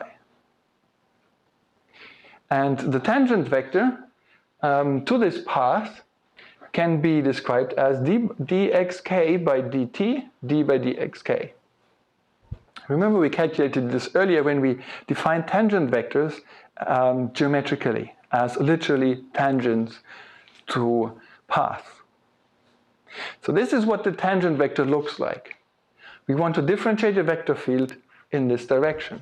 And the tangent vector um, to this path can be described as d, dxk by dt, d by dxk. Remember we calculated this earlier when we defined tangent vectors um, geometrically as literally tangents to paths. So this is what the tangent vector looks like. We want to differentiate a vector field in this direction.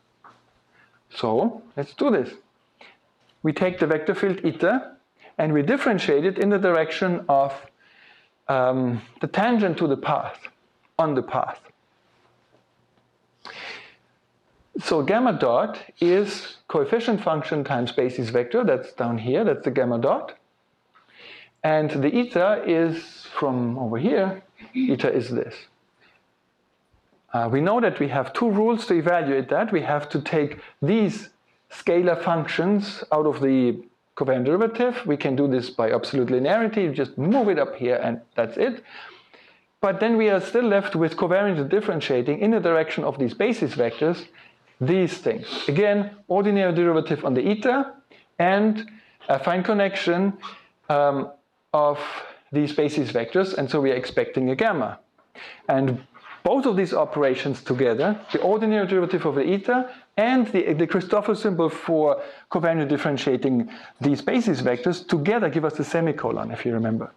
So let's do this. We take the vector field eta and we differentiate it in the direction of um, the tangent to the path, on the path. So gamma dot is coefficient function times basis vector, that's down here, that's the gamma dot. And the eta is from over here, eta is this. Uh, we know that we have two rules to evaluate that. We have to take these scalar functions out of the covariant derivative. We can do this by absolute linearity, just move it up here and that's it. But then we are still left with covariantly differentiating in the direction of these basis vectors, these things. Again, ordinary derivative on the eta and a fine connection um, of these basis vectors, and so we are expecting a gamma. And both of these operations together, the ordinary derivative of the eta and the, the Christoffel symbol for covariantly differentiating these basis vectors, together give us a semicolon, if you remember.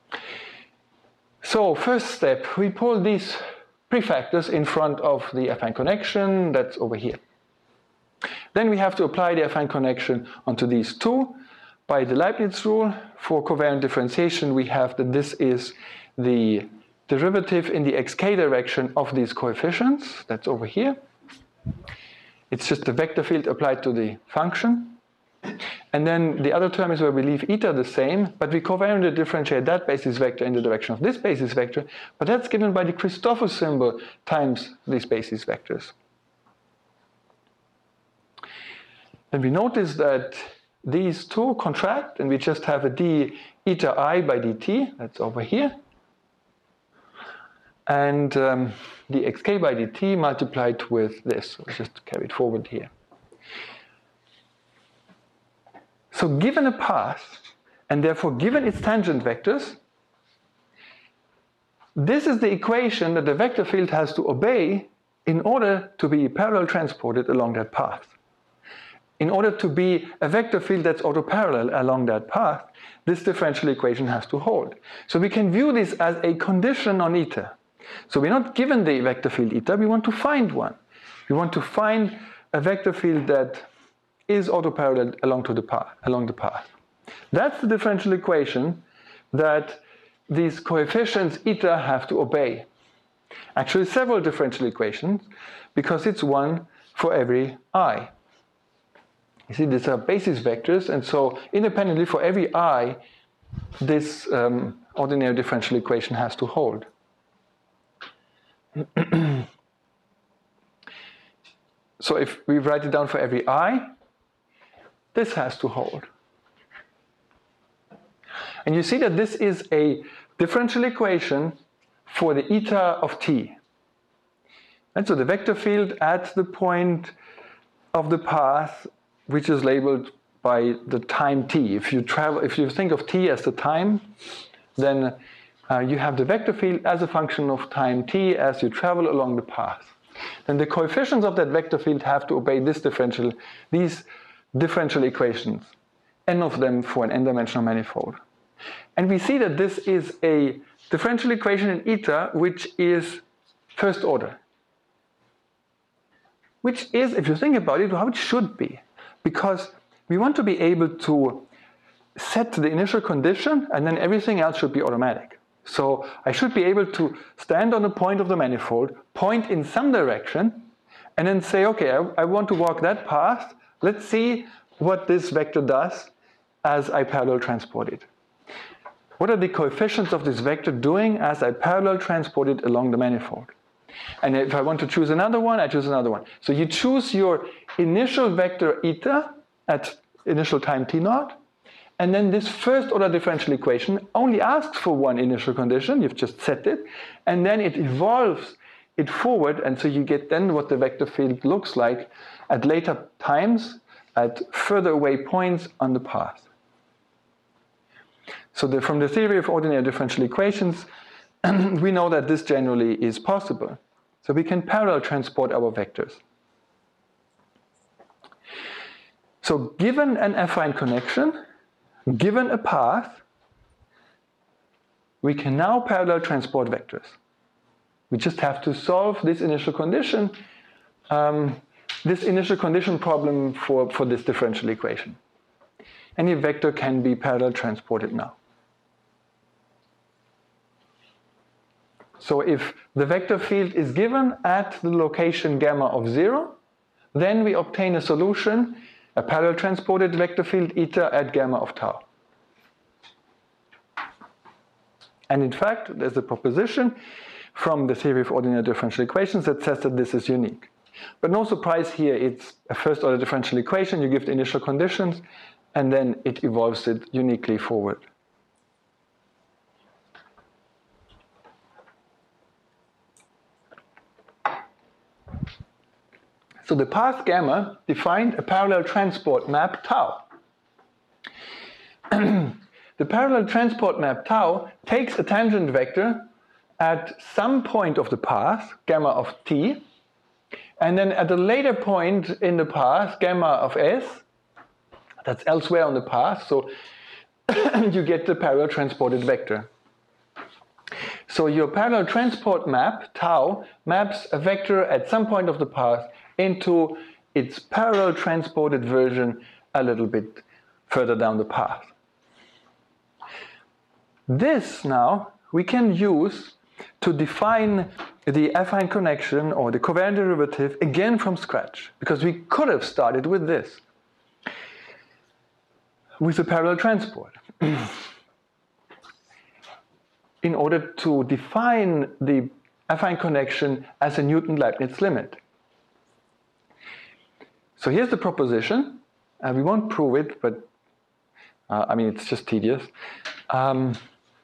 So first step, we pull these prefactors in front of the affine connection, that's over here. Then we have to apply the affine connection onto these two. By the Leibniz rule, for covariant differentiation, we have that this is the derivative in the xk direction of these coefficients, that's over here. It's just the vector field applied to the function. And then the other term is where we leave eta the same, but we covariantly differentiate that basis vector in the direction of this basis vector, but that's given by the Christoffel symbol times these basis vectors. And we notice that these two contract, and we just have a d eta I by dt, that's over here. And um, the xk by dt multiplied with this, so just carry it forward here. So given a path, and therefore given its tangent vectors, this is the equation that the vector field has to obey in order to be parallel transported along that path. In order to be a vector field that's autoparallel along that path, this differential equation has to hold. So we can view this as a condition on eta. So we're not given the vector field eta, we want to find one. We want to find a vector field that is autoparallel along to the path, along the path. That's the differential equation that these coefficients eta have to obey. Actually several differential equations, because it's one for every I. You see, these are basis vectors, and so independently for every I, this um, ordinary differential equation has to hold. So if we write it down for every I, this has to hold. And you see that this is a differential equation for the eta of t. And so the vector field at the point of the path, which is labeled by the time t. If you travel, if you think of t as the time, then uh, you have the vector field as a function of time t as you travel along the path. then the coefficients of that vector field have to obey this differential, these differential equations, n of them for an n-dimensional manifold. And we see that this is a differential equation in eta which is first order. Which is, if you think about it, how it should be. Because we want to be able to set the initial condition and then everything else should be automatic. So I should be able to stand on a point of the manifold, point in some direction, and then say, okay, I, I want to walk that path. Let's see what this vector does as I parallel transport it. What are the coefficients of this vector doing as I parallel transport it along the manifold? And if I want to choose another one, I choose another one. So you choose your initial vector eta at initial time t naught, and then this first order differential equation only asks for one initial condition, you've just set it, and then it evolves it forward, and so you get then what the vector field looks like at later times, at further away points on the path. So the, from the theory of ordinary differential equations, we know that this generally is possible. So we can parallel transport our vectors. So given an affine connection, given a path, we can now parallel transport vectors. We just have to solve this initial condition, um, this initial condition problem for, for this differential equation. Any vector can be parallel transported now. So if the vector field is given at the location gamma of zero, then we obtain a solution, a parallel transported vector field eta at gamma of tau. And in fact, there's a proposition from the theory of ordinary differential equations that says that this is unique. But no surprise here, it's a first order differential equation, you give the initial conditions, and then it evolves it uniquely forward. So the path gamma defined a parallel transport map tau. The parallel transport map tau takes a tangent vector at some point of the path, gamma of t, and then at a later point in the path, gamma of s, that's elsewhere on the path, so you get the parallel transported vector. So your parallel transport map, tau, maps a vector at some point of the path into its parallel transported version a little bit further down the path. This now we can use to define the affine connection or the covariant derivative again from scratch, because we could have started with this, with a parallel transport. In order to define the affine connection as a Newton-Leibniz limit. So here's the proposition, and we won't prove it, but uh, I mean, it's just tedious. Um,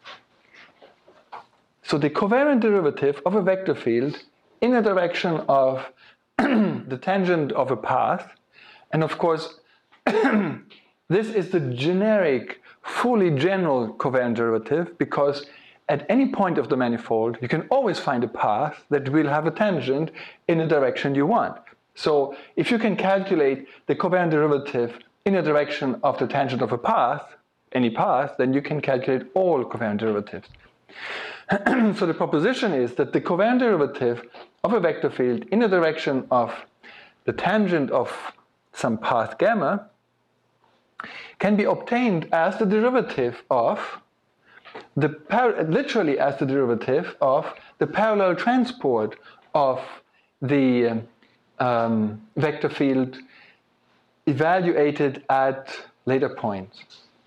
so the covariant derivative of a vector field in the direction of the tangent of a path, and of course, this is the generic, fully general covariant derivative, because at any point of the manifold, you can always find a path that will have a tangent in the direction you want. So if you can calculate the covariant derivative in the direction of the tangent of a path, any path, then you can calculate all covariant derivatives. So the proposition is that the covariant derivative of a vector field in the direction of the tangent of some path gamma can be obtained as the derivative of the par literally as the derivative of the parallel transport of the um, vector field evaluated at later points.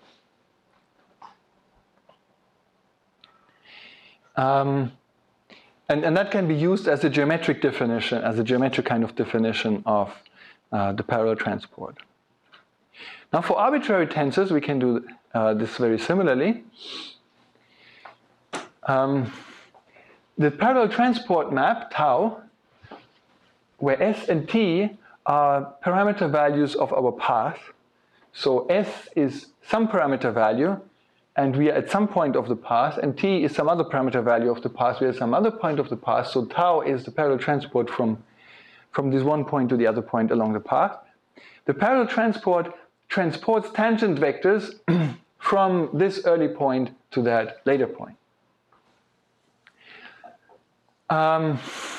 Um, and, and that can be used as a geometric definition, as a geometric kind of definition of uh, the parallel transport. Now for arbitrary tensors, we can do uh, this very similarly. Um, the parallel transport map, tau, where s and t are parameter values of our path. So s is some parameter value, and we are at some point of the path, and t is some other parameter value of the path, we are at some other point of the path, so tau is the parallel transport from from this one point to the other point along the path. The parallel transport transports tangent vectors from this early point to that later point. Um,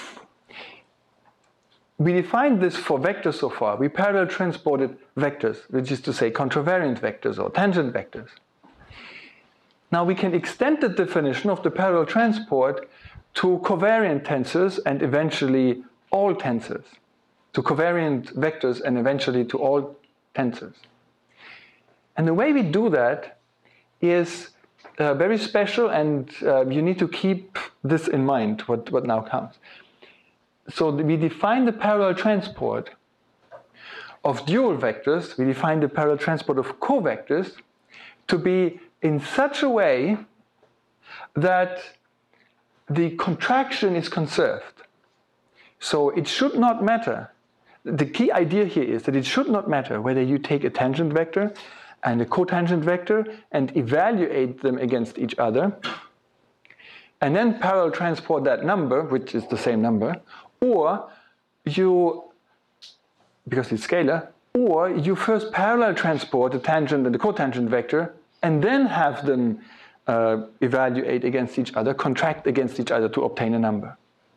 we defined this for vectors so far. We parallel transported vectors, which is to say contravariant vectors or tangent vectors. Now we can extend the definition of the parallel transport to covariant tensors and eventually all tensors, to covariant vectors and eventually to all tensors. And the way we do that is uh, very special, and uh, you need to keep this in mind, what, what now comes. So we define the parallel transport of dual vectors, we define the parallel transport of covectors to be in such a way that the contraction is conserved. So it should not matter. The key idea here is that it should not matter whether you take a tangent vector and a cotangent vector and evaluate them against each other, and then parallel transport that number, which is the same number, or you, because it's scalar, or you first parallel transport the tangent and the cotangent vector and then have them uh, evaluate against each other, contract against each other to obtain a number.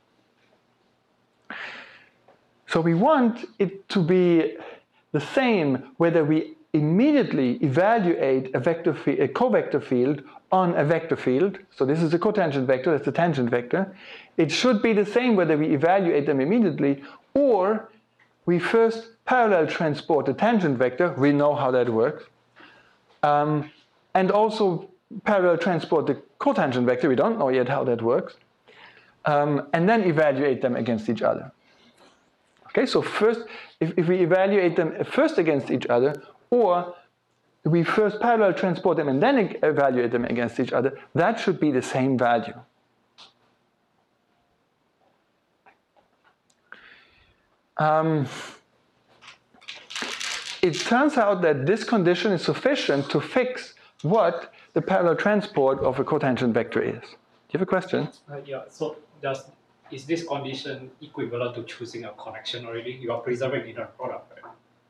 So we want it to be the same whether we immediately evaluate a vector field, a covector field on a vector field. So this is a cotangent vector, that's the tangent vector. It should be the same whether we evaluate them immediately or we first parallel transport the tangent vector. We know how that works. Um, and also parallel transport the cotangent vector. We don't know yet how that works. Um, and then evaluate them against each other. Okay, so first, if, if we evaluate them first against each other, or we first parallel transport them and then evaluate them against each other, that should be the same value. Um, it turns out that this condition is sufficient to fix what the parallel transport of a cotangent vector is. Do you have a question? Uh, yeah, so does, is this condition equivalent to choosing a connection already? You are preserving the inner product, right?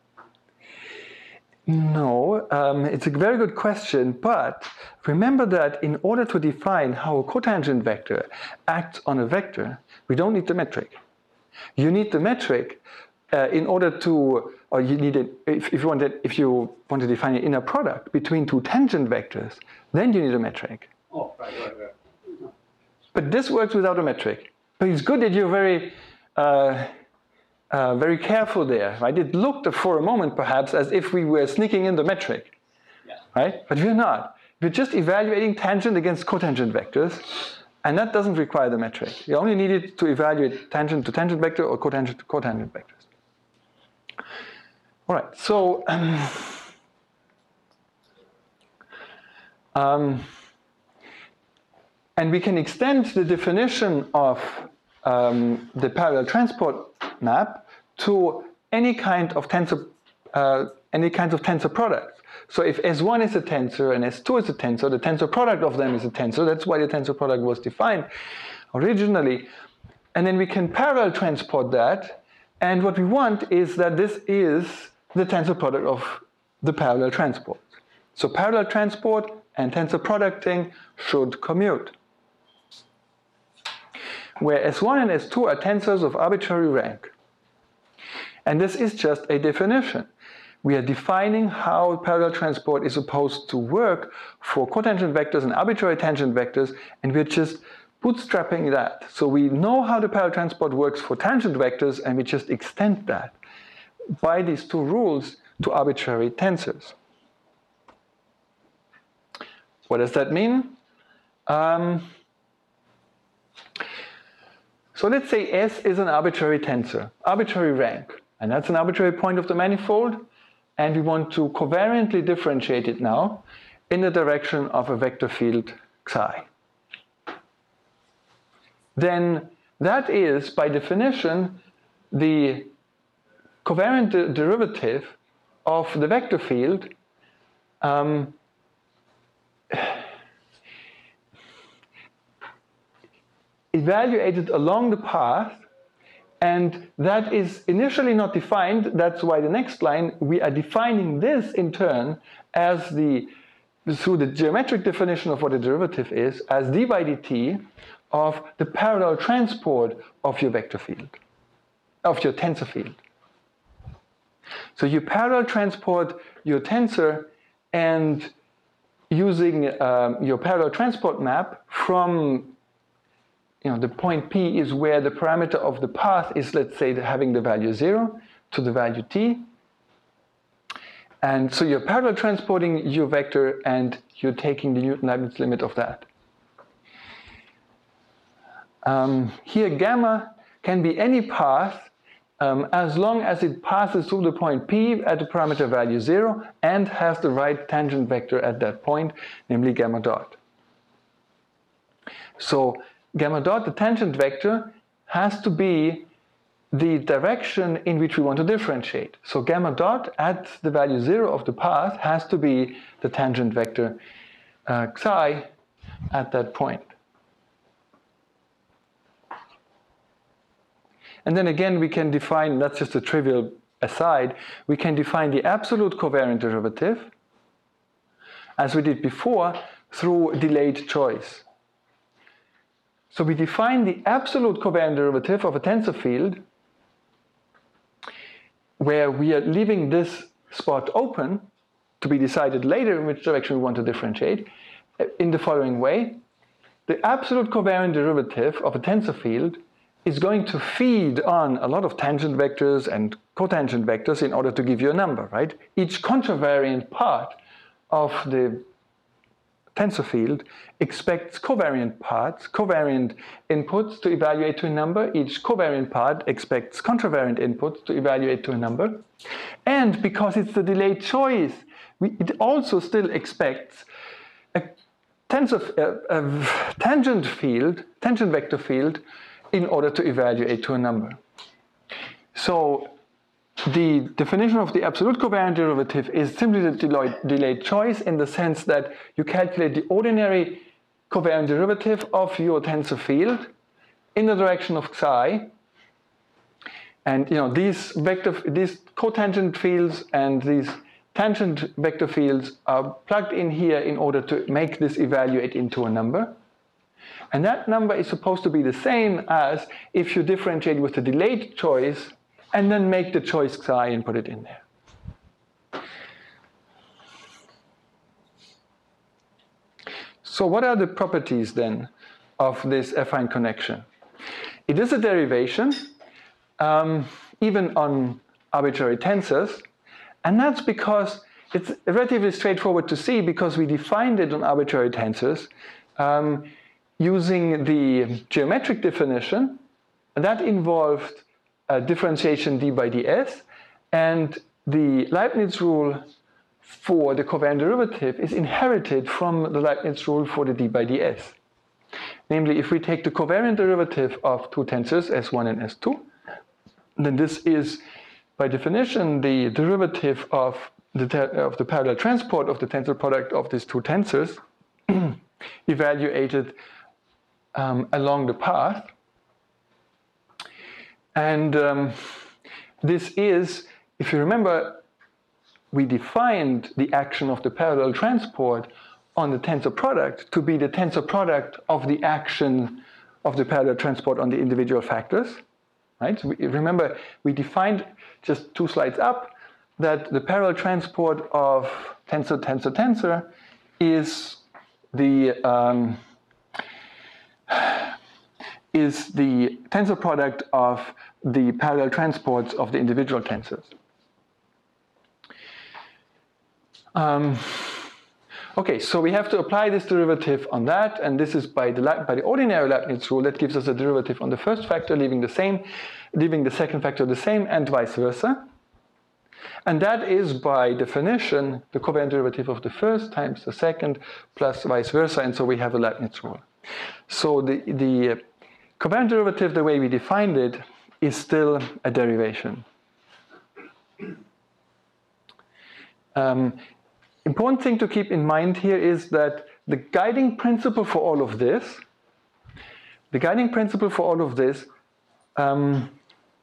No, um, it's a very good question, but remember that in order to define how a cotangent vector acts on a vector, we don't need the metric. You need the metric uh, in order to, or you need it, if, if, you want it, if you want to define an inner product between two tangent vectors, then you need a metric. Oh, right, right, right. But this works without a metric. But it's good that you're very, uh, uh, very careful there, right? It looked for a moment perhaps as if we were sneaking in the metric, yeah. Right? But we're not. We're just evaluating tangent against cotangent vectors, and that doesn't require the metric. You only need it to evaluate tangent to tangent vector or cotangent to cotangent vectors. All right, so um, um, and we can extend the definition of um, the parallel transport map to any kind of tensor, uh, any kinds of tensor products. So if S one is a tensor and S two is a tensor, the tensor product of them is a tensor. That's why the tensor product was defined originally. And then we can parallel transport that. And what we want is that this is the tensor product of the parallel transport. So parallel transport and tensor producting should commute, where S one and S two are tensors of arbitrary rank. And this is just a definition. We are defining how parallel transport is supposed to work for cotangent vectors and arbitrary tangent vectors, and we're just bootstrapping that. So we know how the parallel transport works for tangent vectors, and we just extend that by these two rules to arbitrary tensors. What does that mean? Um, so let's say S is an arbitrary tensor, arbitrary rank, and that's an arbitrary point of the manifold, and we want to covariantly differentiate it now in the direction of a vector field xi. Then that is, by definition, the covariant de derivative of the vector field um, evaluated along the path And that is initially not defined. That's why the next line, we are defining this in turn as the, through the geometric definition of what a derivative is, as d by dt of the parallel transport of your vector field, of your tensor field. So you parallel transport your tensor, and using um, your parallel transport map from, you know, the point P is where the parameter of the path is, let's say, having the value zero to the value t. And so you're parallel transporting your vector, and you're taking the Newton-Leibniz limit of that. Um, here, gamma can be any path um, as long as it passes through the point P at the parameter value zero and has the right tangent vector at that point, namely gamma dot. So gamma dot, the tangent vector, has to be the direction in which we want to differentiate. So gamma dot at the value zero of the path has to be the tangent vector uh, psi at that point. And then again, we can define, that's just a trivial aside, we can define the absolute covariant derivative, as we did before, through delayed choice. So we define the absolute covariant derivative of a tensor field where we are leaving this spot open to be decided later in which direction we want to differentiate in the following way. The absolute covariant derivative of a tensor field is going to feed on a lot of tangent vectors and cotangent vectors in order to give you a number, right? Each contravariant part of the tensor field expects covariant parts, covariant inputs to evaluate to a number. Each covariant part expects contravariant inputs to evaluate to a number. And because it's the delayed choice, we, it also still expects a tensor, a, a tangent field, tangent vector field, in order to evaluate to a number. So the definition of the absolute covariant derivative is simply the delayed, delayed choice, in the sense that you calculate the ordinary covariant derivative of your tensor field in the direction of psi. And you know, these vector, these cotangent fields and these tangent vector fields are plugged in here in order to make this evaluate into a number. And that number is supposed to be the same as if you differentiate with the delayed choice and then make the choice psi and put it in there. So what are the properties then of this affine connection? It is a derivation, um, even on arbitrary tensors, and that's because it's relatively straightforward to see, because we defined it on arbitrary tensors um, using the geometric definition. That involved uh, differentiation d by ds, and the Leibniz rule for the covariant derivative is inherited from the Leibniz rule for the d by ds. Namely, if we take the covariant derivative of two tensors, S one and S two, then this is, by definition, the derivative of the, of the parallel transport of the tensor product of these two tensors evaluated um, along the path. And um, this is, if you remember, we defined the action of the parallel transport on the tensor product to be the tensor product of the action of the parallel transport on the individual factors. Right? So we, remember, we defined just two slides up that the parallel transport of tensor, tensor, tensor is the um, is the tensor product of the parallel transports of the individual tensors. Um, okay, so we have to apply this derivative on that, and this is by the, by the ordinary Leibniz rule. That gives us a derivative on the first factor, leaving the same, leaving the second factor the same, and vice versa. And that is, by definition, the covariant derivative of the first times the second plus vice versa, and so we have a Leibniz rule. So the, the covariant derivative, the way we defined it, is still a derivation. Um, important thing to keep in mind here is that the guiding principle for all of this, the guiding principle for all of this um,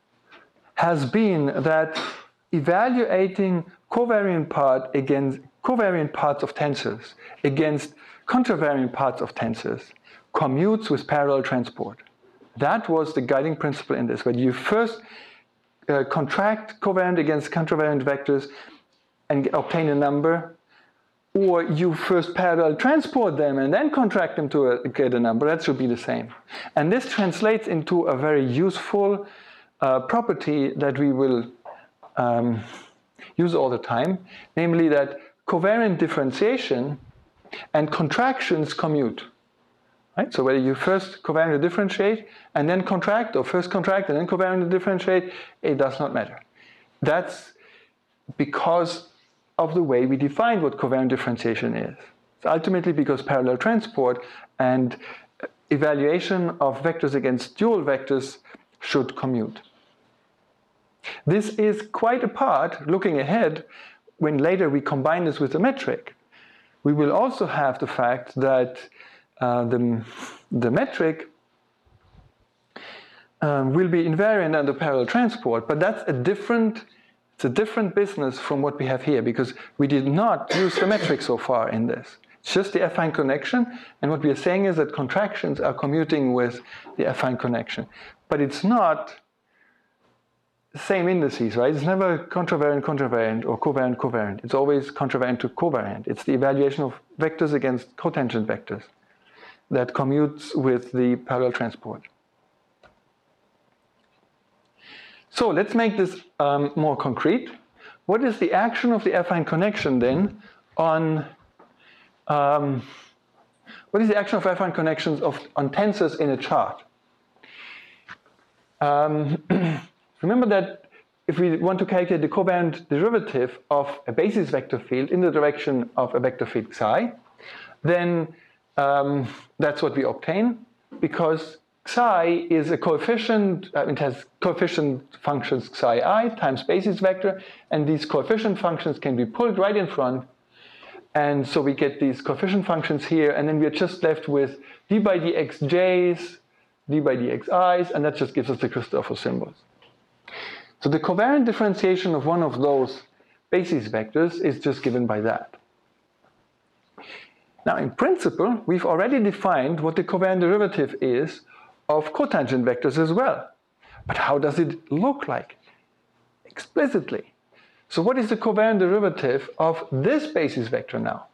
has been that evaluating covariant part against covariant parts of tensors against contravariant parts of tensors commutes with parallel transport. That was the guiding principle in this, where you first uh, contract covariant against contravariant vectors and obtain a number, or you first parallel transport them and then contract them to a, get a number. That should be the same. And this translates into a very useful uh, property that we will um, use all the time, namely that covariant differentiation and contractions commute. Right? So whether you first covariantly differentiate and then contract, or first contract and then covariantly differentiate, it does not matter. That's because of the way we define what covariant differentiation is. It's ultimately because parallel transport and evaluation of vectors against dual vectors should commute. This is quite apart, looking ahead, when later we combine this with the metric. We will also have the fact that uh, the, the metric um, will be invariant under parallel transport, but that's a different, it's a different business from what we have here, because we did not use the metric so far in this. It's just the affine connection, and what we are saying is that contractions are commuting with the affine connection. But it's not the same indices, right? It's never contravariant, contravariant, or covariant, covariant. It's always contravariant to covariant. It's the evaluation of vectors against cotangent vectors that commutes with the parallel transport. So let's make this um, more concrete. What is the action of the affine connection then on, um, what is the action of affine connections of, on tensors in a chart? Um, Remember that if we want to calculate the covariant derivative of a basis vector field in the direction of a vector field psi, then um, that's what we obtain, because psi is a coefficient, uh, it has coefficient functions psi I times basis vector, and these coefficient functions can be pulled right in front, and so we get these coefficient functions here, and then we're just left with d by dxj's, d by dxi's, and that just gives us the Christoffel symbols. So the covariant differentiation of one of those basis vectors is just given by that. Now, in principle, we've already defined what the covariant derivative is of cotangent vectors as well. But how does it look like explicitly? So what is the covariant derivative of this basis vector now?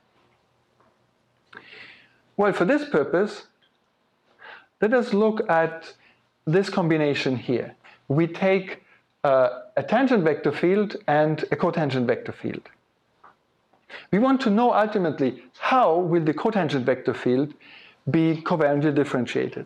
Well, for this purpose, let us look at this combination here. We take uh, a tangent vector field and a cotangent vector field. We want to know ultimately how will the cotangent vector field be covariantly differentiated.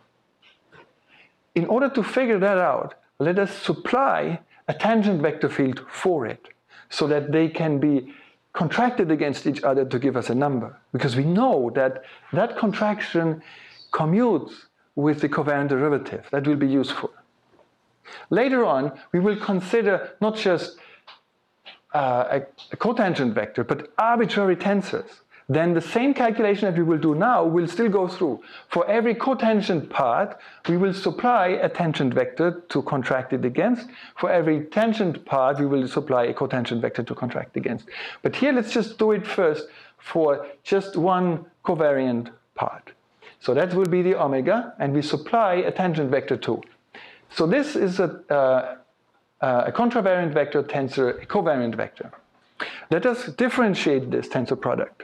In order to figure that out, let us supply a tangent vector field for it so that they can be contracted against each other to give us a number, because we know that that contraction commutes with the covariant derivative. That will be useful. Later on, we will consider not just uh, a, a cotangent vector, but arbitrary tensors. Then the same calculation that we will do now will still go through. For every cotangent part, we will supply a tangent vector to contract it against. For every tangent part, we will supply a cotangent vector to contract against. But here, let's just do it first for just one covariant part. So that will be the omega, and we supply a tangent vector too. So this is a, uh, uh, a contravariant vector tensor, a covariant vector. Let us differentiate this tensor product.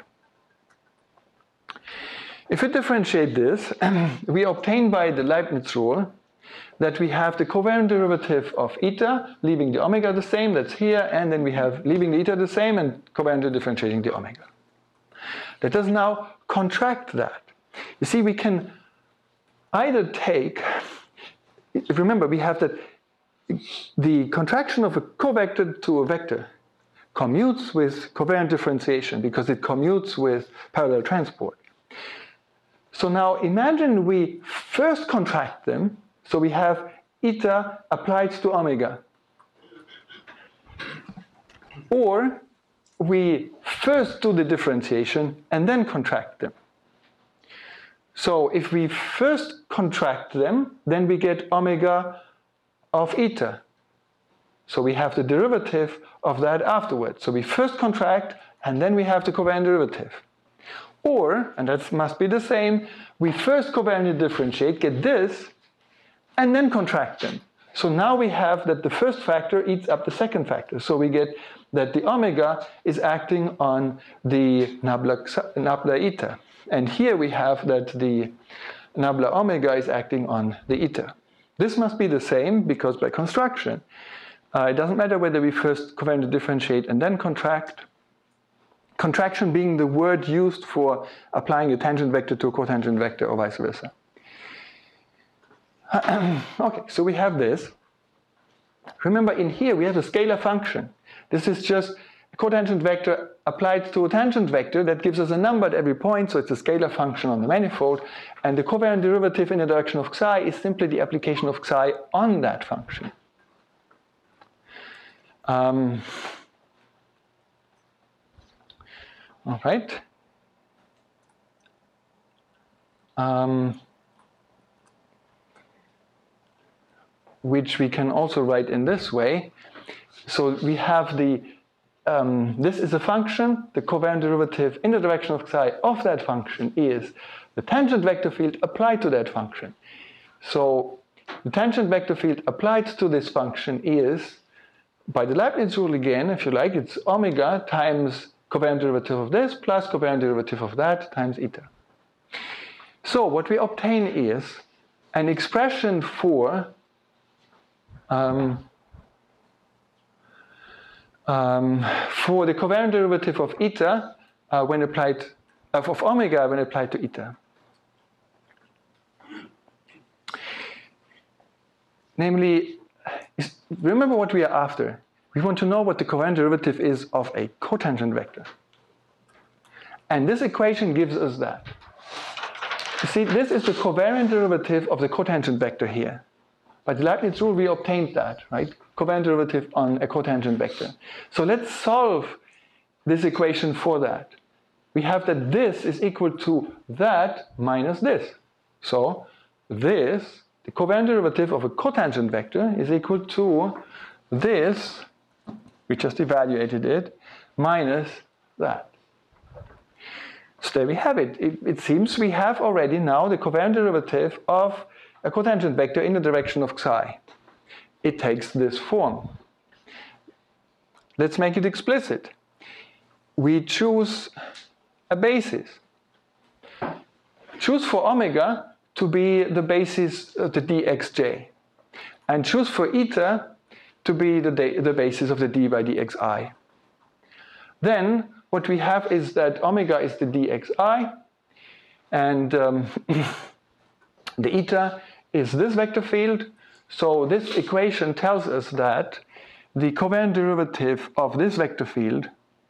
If we differentiate this, we obtain by the Leibniz rule that we have the covariant derivative of eta, leaving the omega the same, that's here, and then we have leaving the eta the same and covariantly differentiating the omega. Let us now contract that. You see, we can either take, remember we have that the contraction of a covector to a vector commutes with covariant differentiation because it commutes with parallel transport. So now imagine we first contract them, so we have eta applied to omega. Or we first do the differentiation and then contract them. So if we first contract them, then we get omega of eta. So we have the derivative of that afterwards. So we first contract, and then we have the covariant derivative. Or, and that must be the same, we first covariantly differentiate, get this, and then contract them. So now we have that the first factor eats up the second factor. So we get that the omega is acting on the nabla, nabla eta. And here we have that the nabla omega is acting on the eta. This must be the same because by construction, uh, it doesn't matter whether we first covariantly differentiate and then contract. Contraction being the word used for applying a tangent vector to a cotangent vector or vice versa. Okay, so we have this. Remember, in here we have a scalar function. This is just a cotangent vector applied to a tangent vector that gives us a number at every point, so it's a scalar function on the manifold. And the covariant derivative in the direction of psi is simply the application of psi on that function. Um, all right. Um, which we can also write in this way. So we have the, um, this is a function, the covariant derivative in the direction of psi of that function is the tangent vector field applied to that function. So the tangent vector field applied to this function is, by the Leibniz rule again, if you like, it's omega times covariant derivative of this plus covariant derivative of that times eta. So what we obtain is an expression for Um, um, for the covariant derivative of eta uh, when applied uh, of omega when applied to eta. Namely, is, remember what we are after. We want to know what the covariant derivative is of a cotangent vector. And this equation gives us that. You see, this is the covariant derivative of the cotangent vector here. By the Leibniz rule, we obtained that, right? Covariant derivative on a cotangent vector. So let's solve this equation for that. We have that this is equal to that minus this. So this, the covariant derivative of a cotangent vector, is equal to this, we just evaluated it, minus that. So there we have it. It, it seems we have already now the covariant derivative of a cotangent vector in the direction of psi. It takes this form. Let's make it explicit. We choose a basis. Choose for omega to be the basis of the dxj. And choose for eta to be the, the basis of the d by dxi. Then what we have is that omega is the dxi, and um, the eta is this vector field. So this equation tells us that the covariant derivative of this vector field,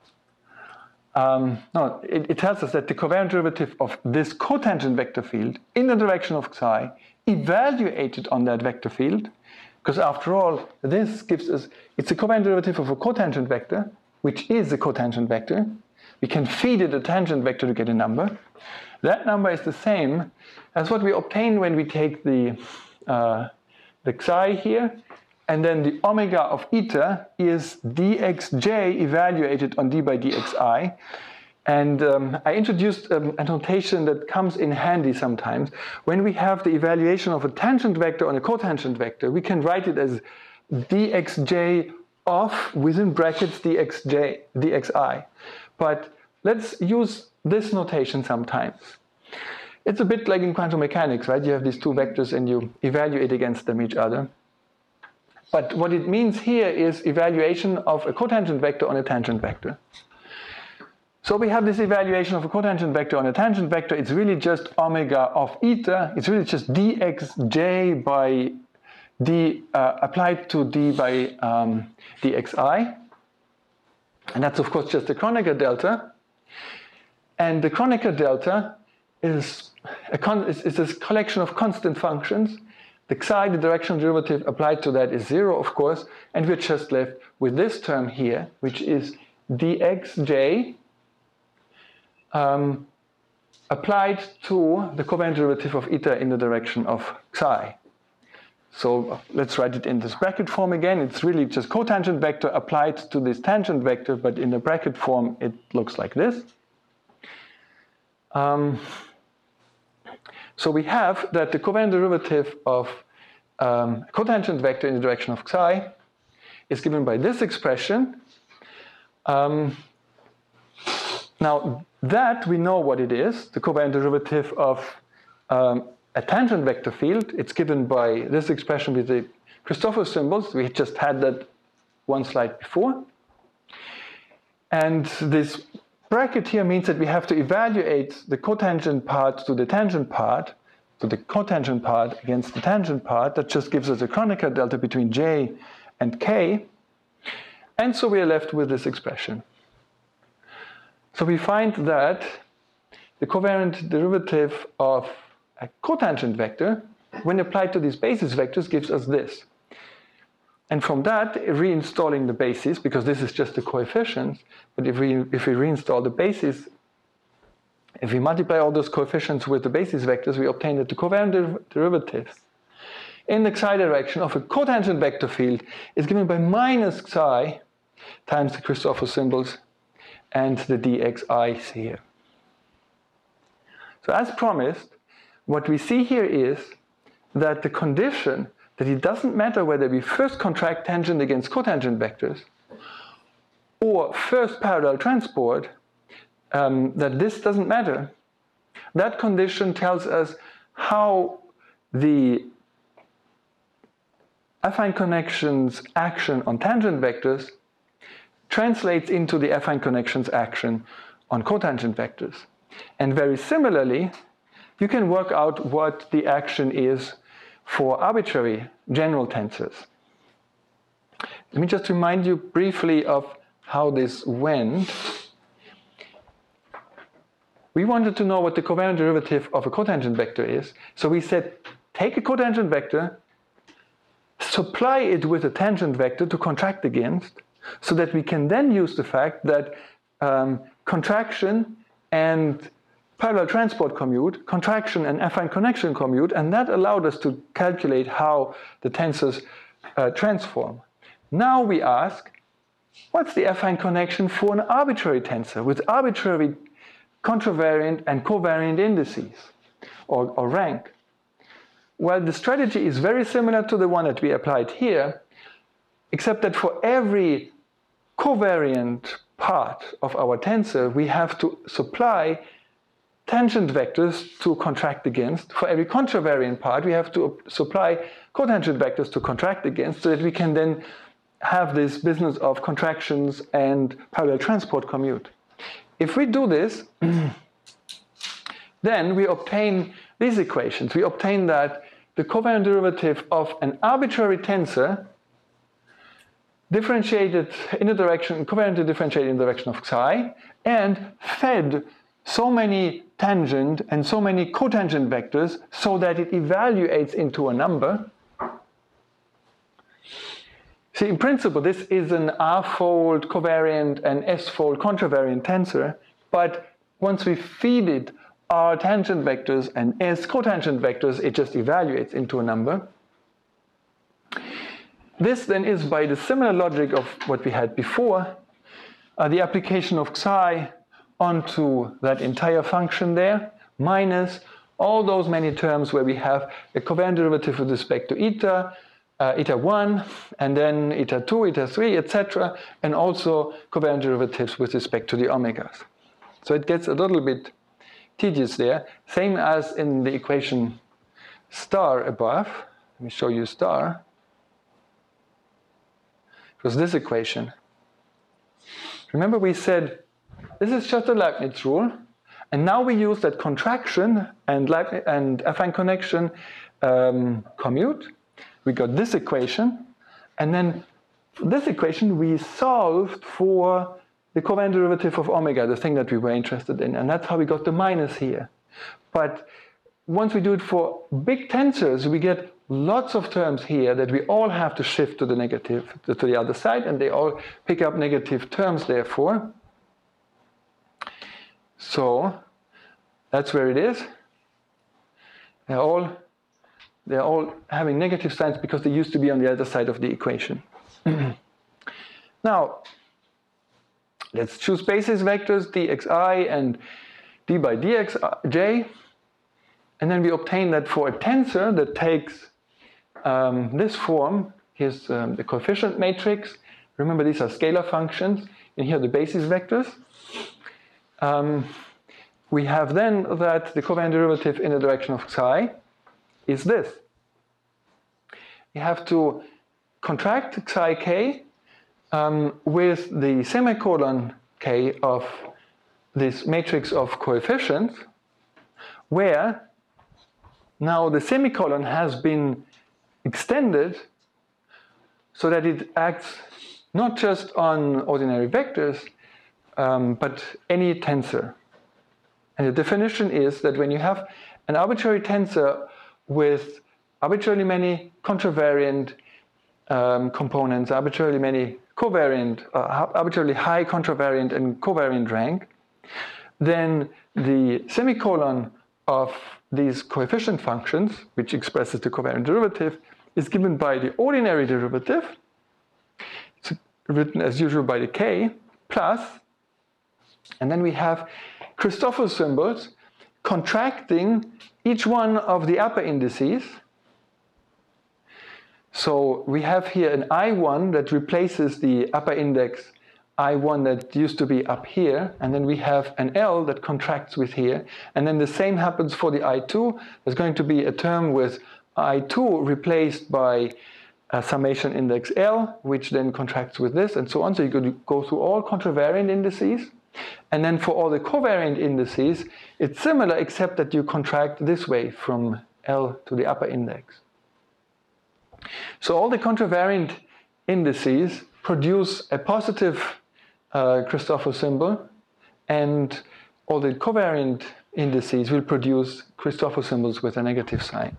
um, no, it, it tells us that the covariant derivative of this cotangent vector field in the direction of psi evaluated on that vector field, because after all, this gives us, it's a covariant derivative of a cotangent vector, which is a cotangent vector. We can feed it a tangent vector to get a number. That number is the same as what we obtain when we take the, uh, the psi here, and then the omega of eta is dxj evaluated on d by dxi. And um, I introduced um, a notation that comes in handy sometimes. When we have the evaluation of a tangent vector on a cotangent vector, we can write it as dxj of, within brackets, dxj, dxi. But let's use this notation sometimes. It's a bit like in quantum mechanics, right? You have these two vectors and you evaluate against them each other. But what it means here is evaluation of a cotangent vector on a tangent vector. So we have this evaluation of a cotangent vector on a tangent vector. It's really just omega of eta. It's really just dxj by d uh, applied to d by um, dxi. And that's of course just the Kronecker delta. And the Kronecker delta is a con is, is this collection of constant functions. The psi, the directional derivative applied to that is zero, of course, and we're just left with this term here, which is dxj um, applied to the covariant derivative of eta in the direction of psi. So let's write it in this bracket form again. It's really just cotangent vector applied to this tangent vector, but in the bracket form it looks like this. Um, so we have that the covariant derivative of um, cotangent vector in the direction of psi is given by this expression. Um, now that we know what it is, the covariant derivative of um, a tangent vector field. It's given by this expression with the Christoffel symbols. We just had that one slide before. And this bracket here means that we have to evaluate the cotangent part to the tangent part, to the cotangent part against the tangent part. That just gives us a Kronecker delta between j and k. And so we are left with this expression. So we find that the covariant derivative of a cotangent vector, when applied to these basis vectors, gives us this. And from that, reinstalling the basis, because this is just the coefficients, but if we, if we reinstall the basis, if we multiply all those coefficients with the basis vectors, we obtain that the covariant der derivatives in the psi direction of a cotangent vector field is given by minus psi times the Christoffel symbols and the dxi's here. So as promised, what we see here is that the condition that it doesn't matter whether we first contract tangent against cotangent vectors or first parallel transport, um, that this doesn't matter. That condition tells us how the affine connections action on tangent vectors translates into the affine connections action on cotangent vectors. And very similarly, you can work out what the action is for arbitrary general tensors. Let me just remind you briefly of how this went. We wanted to know what the covariant derivative of a cotangent vector is. So we said, take a cotangent vector, supply it with a tangent vector to contract against, so that we can then use the fact that um, contraction and parallel transport commute, contraction and affine connection commute, and that allowed us to calculate how the tensors uh, transform. Now we ask, what's the affine connection for an arbitrary tensor with arbitrary contravariant and covariant indices, or, or rank? Well, the strategy is very similar to the one that we applied here, except that for every covariant part of our tensor, we have to supply tangent vectors to contract against. For every contravariant part, we have to supply cotangent vectors to contract against, so that we can then have this business of contractions and parallel transport commute. If we do this, then we obtain these equations. We obtain that the covariant derivative of an arbitrary tensor differentiated in the direction, covariantly differentiated in the direction of psi, and fed so many tangent and so many cotangent vectors so that it evaluates into a number. See, in principle, this is an R-fold covariant and S-fold contravariant tensor, but once we feed it R tangent vectors and S cotangent vectors, it just evaluates into a number. This then is, by the similar logic of what we had before, uh, the application of psi onto that entire function there, minus all those many terms where we have a covariant derivative with respect to eta, uh, eta one, and then eta two, eta three, et cetera, and also covariant derivatives with respect to the omegas. So it gets a little bit tedious there, same as in the equation star above. Let me show you star. It was this equation. Remember we said this is just a Leibniz rule, and now we use that contraction and, and affine connection um, commute. We got this equation, and then for this equation we solved for the covariant derivative of omega, the thing that we were interested in, and that's how we got the minus here. But once we do it for big tensors, we get lots of terms here that we all have to shift to the negative, to the other side, and they all pick up negative terms therefore. So that's where it is. They're all They're all having negative signs because they used to be on the other side of the equation. Now, let's choose basis vectors dxi and d by dxj, and then we obtain that for a tensor that takes um, this form. Here's um, the coefficient matrix. Remember, these are scalar functions, and here are the basis vectors. Um, we have then that the covariant derivative in the direction of psi is this. You have to contract psi k um, with the semicolon k of this matrix of coefficients, where now the semicolon has been extended so that it acts not just on ordinary vectors, um, but any tensor. And the definition is that when you have an arbitrary tensor with arbitrarily many contravariant um, components, arbitrarily many covariant, uh, arbitrarily high contravariant and covariant rank, then the semicolon of these coefficient functions, which expresses the covariant derivative, is given by the ordinary derivative. It's written as usual by the k, plus, and then we have Christoffel symbols contracting each one of the upper indices. So we have here an I one that replaces the upper index I one that used to be up here, and then we have an L that contracts with here, and then the same happens for the I two. There's going to be a term with I two replaced by a summation index L, which then contracts with this, and so on. So you could go through all contravariant indices, and then for all the covariant indices, it's similar except that you contract this way from L to the upper index. So all the contravariant indices produce a positive uh, Christoffel symbol, and all the covariant indices will produce Christoffel symbols with a negative sign.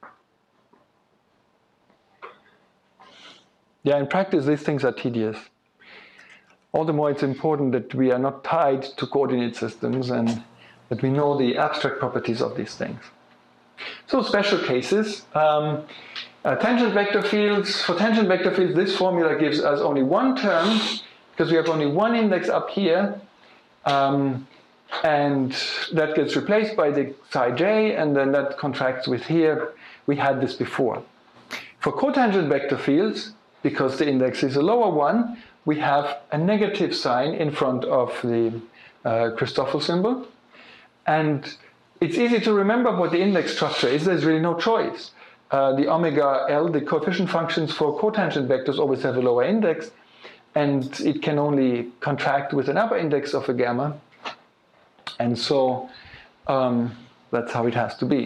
Yeah, in practice, these things are tedious. All the more it's important that we are not tied to coordinate systems and that we know the abstract properties of these things. So special cases. Um, uh, tangent vector fields. For tangent vector fields, this formula gives us only one term because we have only one index up here. Um, and that gets replaced by the psi j, and then that contracts with here. We had this before. For cotangent vector fields, because the index is a lower one, we have a negative sign in front of the uh, Christoffel symbol. And it's easy to remember what the index structure is. There's really no choice. Uh, the omega L, the coefficient functions for cotangent vectors, always have a lower index, and it can only contract with an upper index of a gamma. And so um, that's how it has to be.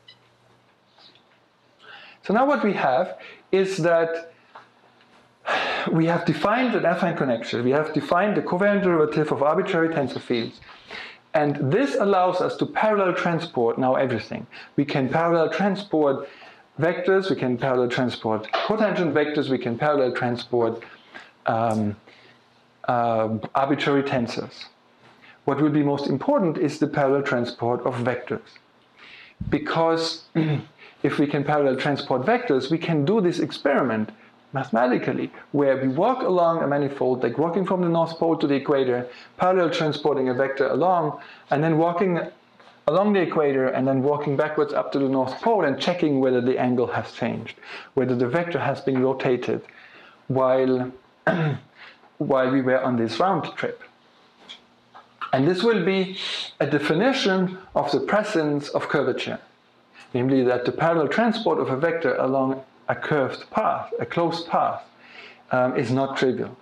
So now what we have is that we have defined an affine connection. We have defined the covariant derivative of arbitrary tensor fields. And this allows us to parallel transport now everything. We can parallel transport vectors, we can parallel transport cotangent vectors, we can parallel transport um, uh, arbitrary tensors. What will be most important is the parallel transport of vectors. Because if we can parallel transport vectors, we can do this experiment mathematically, where we walk along a manifold, like walking from the North Pole to the equator, parallel transporting a vector along, and then walking along the equator, and then walking backwards up to the North Pole and checking whether the angle has changed, whether the vector has been rotated while, while we were on this round trip. And this will be a definition of the presence of curvature, namely that the parallel transport of a vector along a curved path, a closed path, um, is not trivial.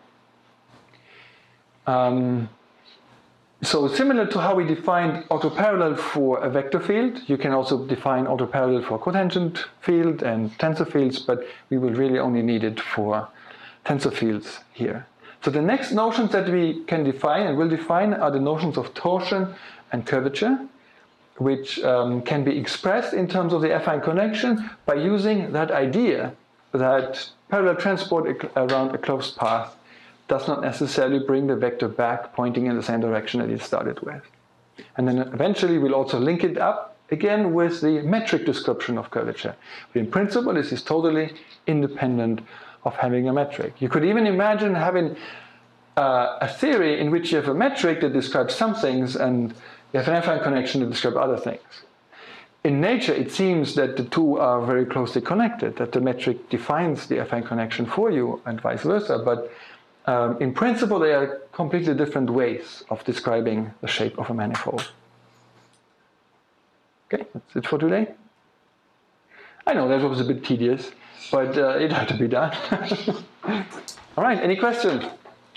Um, so similar to how we defined autoparallel for a vector field, you can also define autoparallel for cotangent field and tensor fields, but we will really only need it for tensor fields here. So the next notions that we can define and will define are the notions of torsion and curvature, which um, can be expressed in terms of the affine connection by using that idea that parallel transport around a closed path does not necessarily bring the vector back pointing in the same direction that it started with. And then eventually we'll also link it up again with the metric description of curvature. But in principle, this is totally independent of having a metric. You could even imagine having uh, a theory in which you have a metric that describes some things and you have an affine connection that describes other things. In nature, it seems that the two are very closely connected, that the metric defines the affine connection for you and vice versa, but um, in principle, they are completely different ways of describing the shape of a manifold. Okay, that's it for today. I know that was a bit tedious, but uh, it had to be done. All right, any questions?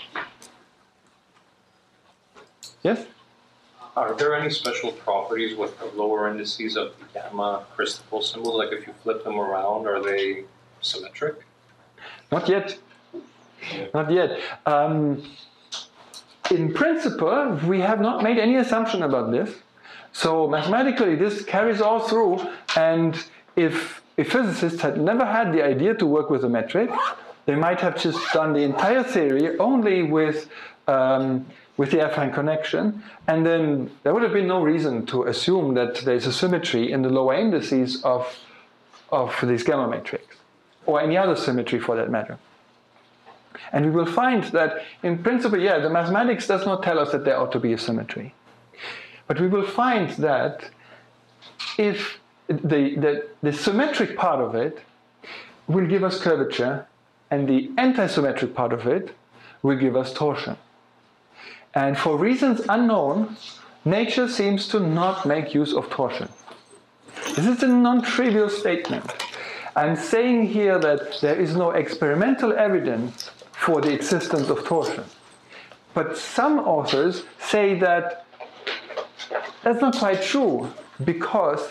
Yes? Are there any special properties with the lower indices of the gamma crystal symbols? Like if you flip them around, are they symmetric? Not yet. Not yet. Um, in principle, we have not made any assumption about this. So mathematically, this carries all through. And if, if physicists had never had the idea to work with a metric, they might have just done the entire theory only with um, with the affine connection, and then there would have been no reason to assume that there's a symmetry in the lower indices of, of this gamma matrix, or any other symmetry for that matter. And we will find that, in principle, yeah, the mathematics does not tell us that there ought to be a symmetry. But we will find that if the, the, the symmetric part of it will give us curvature, and the antisymmetric part of it will give us torsion. And for reasons unknown, nature seems to not make use of torsion. This is a non-trivial statement. I'm saying here that there is no experimental evidence for the existence of torsion. But some authors say that that's not quite true, because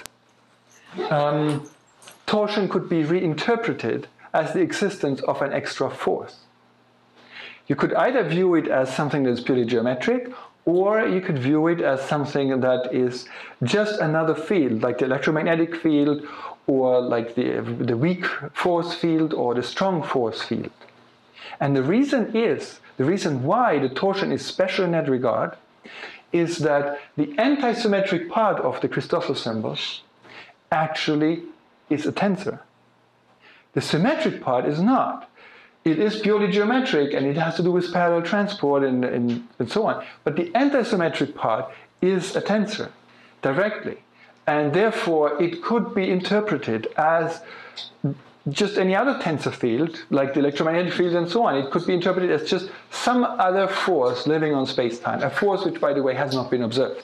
um, torsion could be reinterpreted as the existence of an extra force. You could either view it as something that's purely geometric, or you could view it as something that is just another field, like the electromagnetic field, or like the, the weak force field, or the strong force field. And the reason is, the reason why the torsion is special in that regard, is that the antisymmetric part of the Christoffel symbol actually is a tensor. The symmetric part is not. It is purely geometric, and it has to do with parallel transport and, and, and so on. But the antisymmetric part is a tensor, directly. And therefore, it could be interpreted as just any other tensor field, like the electromagnetic field and so on. It could be interpreted as just some other force living on space-time, a force which, by the way, has not been observed.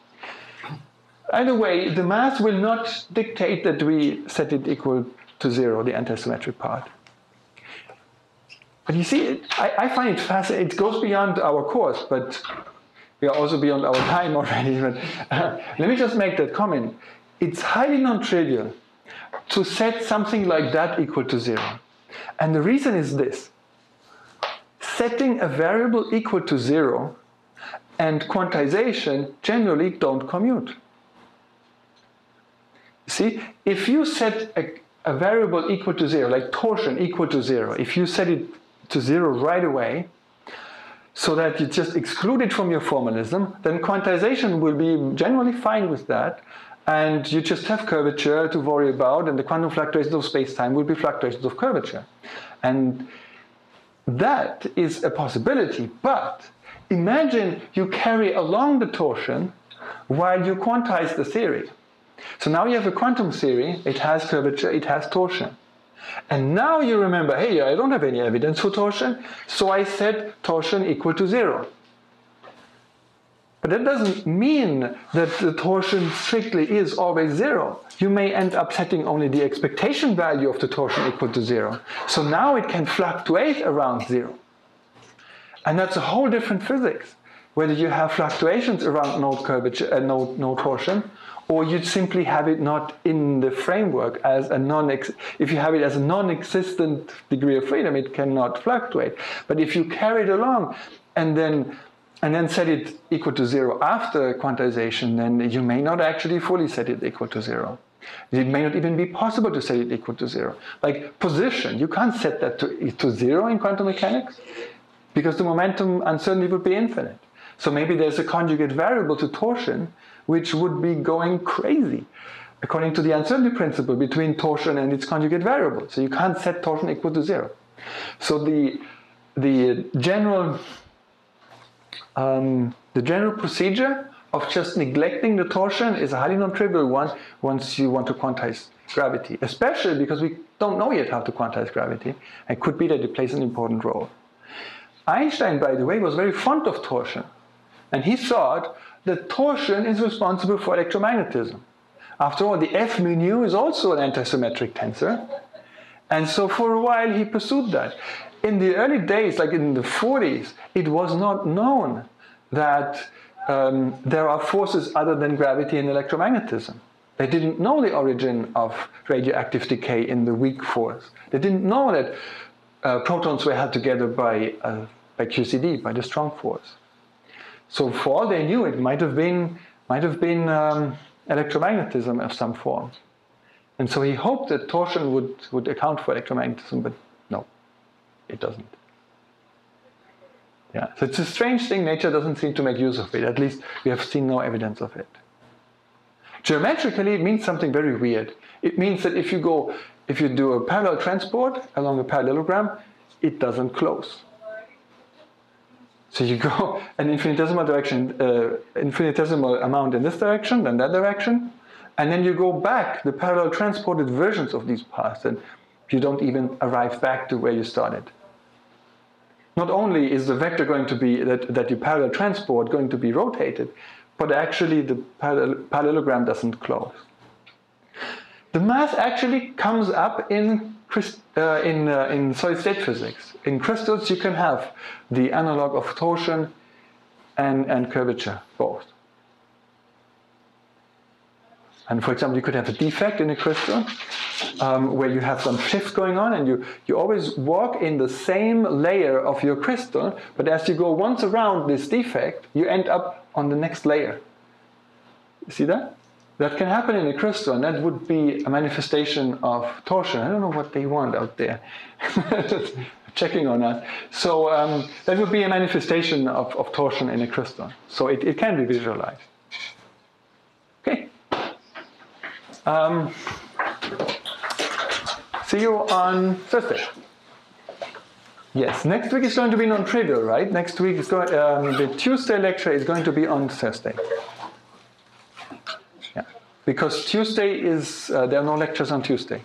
Either way, the math will not dictate that we set it equal to zero, the antisymmetric part. But you see, it, I, I find it fascinating. It goes beyond our course, but we are also beyond our time already. But, uh, let me just make that comment. It's highly non-trivial to set something like that equal to zero. And the reason is this. Setting a variable equal to zero and quantization generally don't commute. See, if you set a, a variable equal to zero, like torsion equal to zero, if you set it to zero right away, so that you just exclude it from your formalism, then quantization will be generally fine with that, and you just have curvature to worry about, and the quantum fluctuations of space-time will be fluctuations of curvature. And that is a possibility, but imagine you carry along the torsion while you quantize the theory. So now you have a quantum theory, it has curvature, it has torsion. And now you remember, hey, I don't have any evidence for torsion, so I set torsion equal to zero. But that doesn't mean that the torsion strictly is always zero. You may end up setting only the expectation value of the torsion equal to zero. So now it can fluctuate around zero. And that's a whole different physics, whether you have fluctuations around no curvature, uh, no, no torsion, or you simply have it not in the framework as a non-ex. If you have it as a non-existent degree of freedom, it cannot fluctuate. But if you carry it along and then and then set it equal to zero after quantization, then you may not actually fully set it equal to zero. It may not even be possible to set it equal to zero. Like position, you can't set that to, to zero in quantum mechanics because the momentum uncertainty would be infinite. So maybe there's a conjugate variable to torsion which would be going crazy according to the uncertainty principle between torsion and its conjugate variable. So you can't set torsion equal to zero. So the, the, general, um, the general procedure of just neglecting the torsion is a highly non-trivial one once you want to quantize gravity, especially because we don't know yet how to quantize gravity, and it could be that it plays an important role. Einstein, by the way, was very fond of torsion, and he thought that torsion is responsible for electromagnetism. After all, the F mu nu is also an antisymmetric tensor, and so for a while he pursued that. In the early days, like in the forties, it was not known that um, there are forces other than gravity and electromagnetism. They didn't know the origin of radioactive decay in the weak force. They didn't know that uh, protons were held together by, uh, by Q C D, by the strong force. So for all they knew, it might have been, might have been um, electromagnetism of some form. And so he hoped that torsion would, would account for electromagnetism, but no, it doesn't. Yeah, so it's a strange thing. Nature doesn't seem to make use of it. At least we have seen no evidence of it. Geometrically, it means something very weird. It means that if you go, if you do a parallel transport along a parallelogram, it doesn't close. So you go an infinitesimal direction, uh, infinitesimal amount in this direction, then that direction, and then you go back the parallel transported versions of these paths, and you don't even arrive back to where you started. Not only is the vector going to be, that, that you parallel transport going to be rotated, but actually the parallelogram doesn't close. The math actually comes up in, uh, in, uh, in solid-state physics. In crystals you can have the analog of torsion and, and curvature, both. And for example, you could have a defect in a crystal um, where you have some shift going on, and you, you always walk in the same layer of your crystal, but as you go once around this defect, you end up on the next layer. You see that? That can happen in a crystal, and that would be a manifestation of torsion. I don't know what they want out there. Just checking on us. So um, that would be a manifestation of, of torsion in a crystal. So it, it can be visualized. Okay. Um, see you on Thursday. Yes, next week is going to be non-trivial, right? Next week is going. Um, the Tuesday lecture is going to be on Thursday. Yeah, because Tuesday is uh, there are no lectures on Tuesday.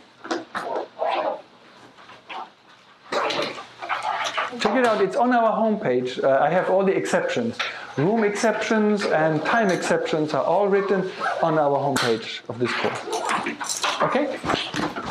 Check it out. It's on our homepage. Uh, I have all the exceptions. Room exceptions and time exceptions are all written on our homepage of this course. Okay?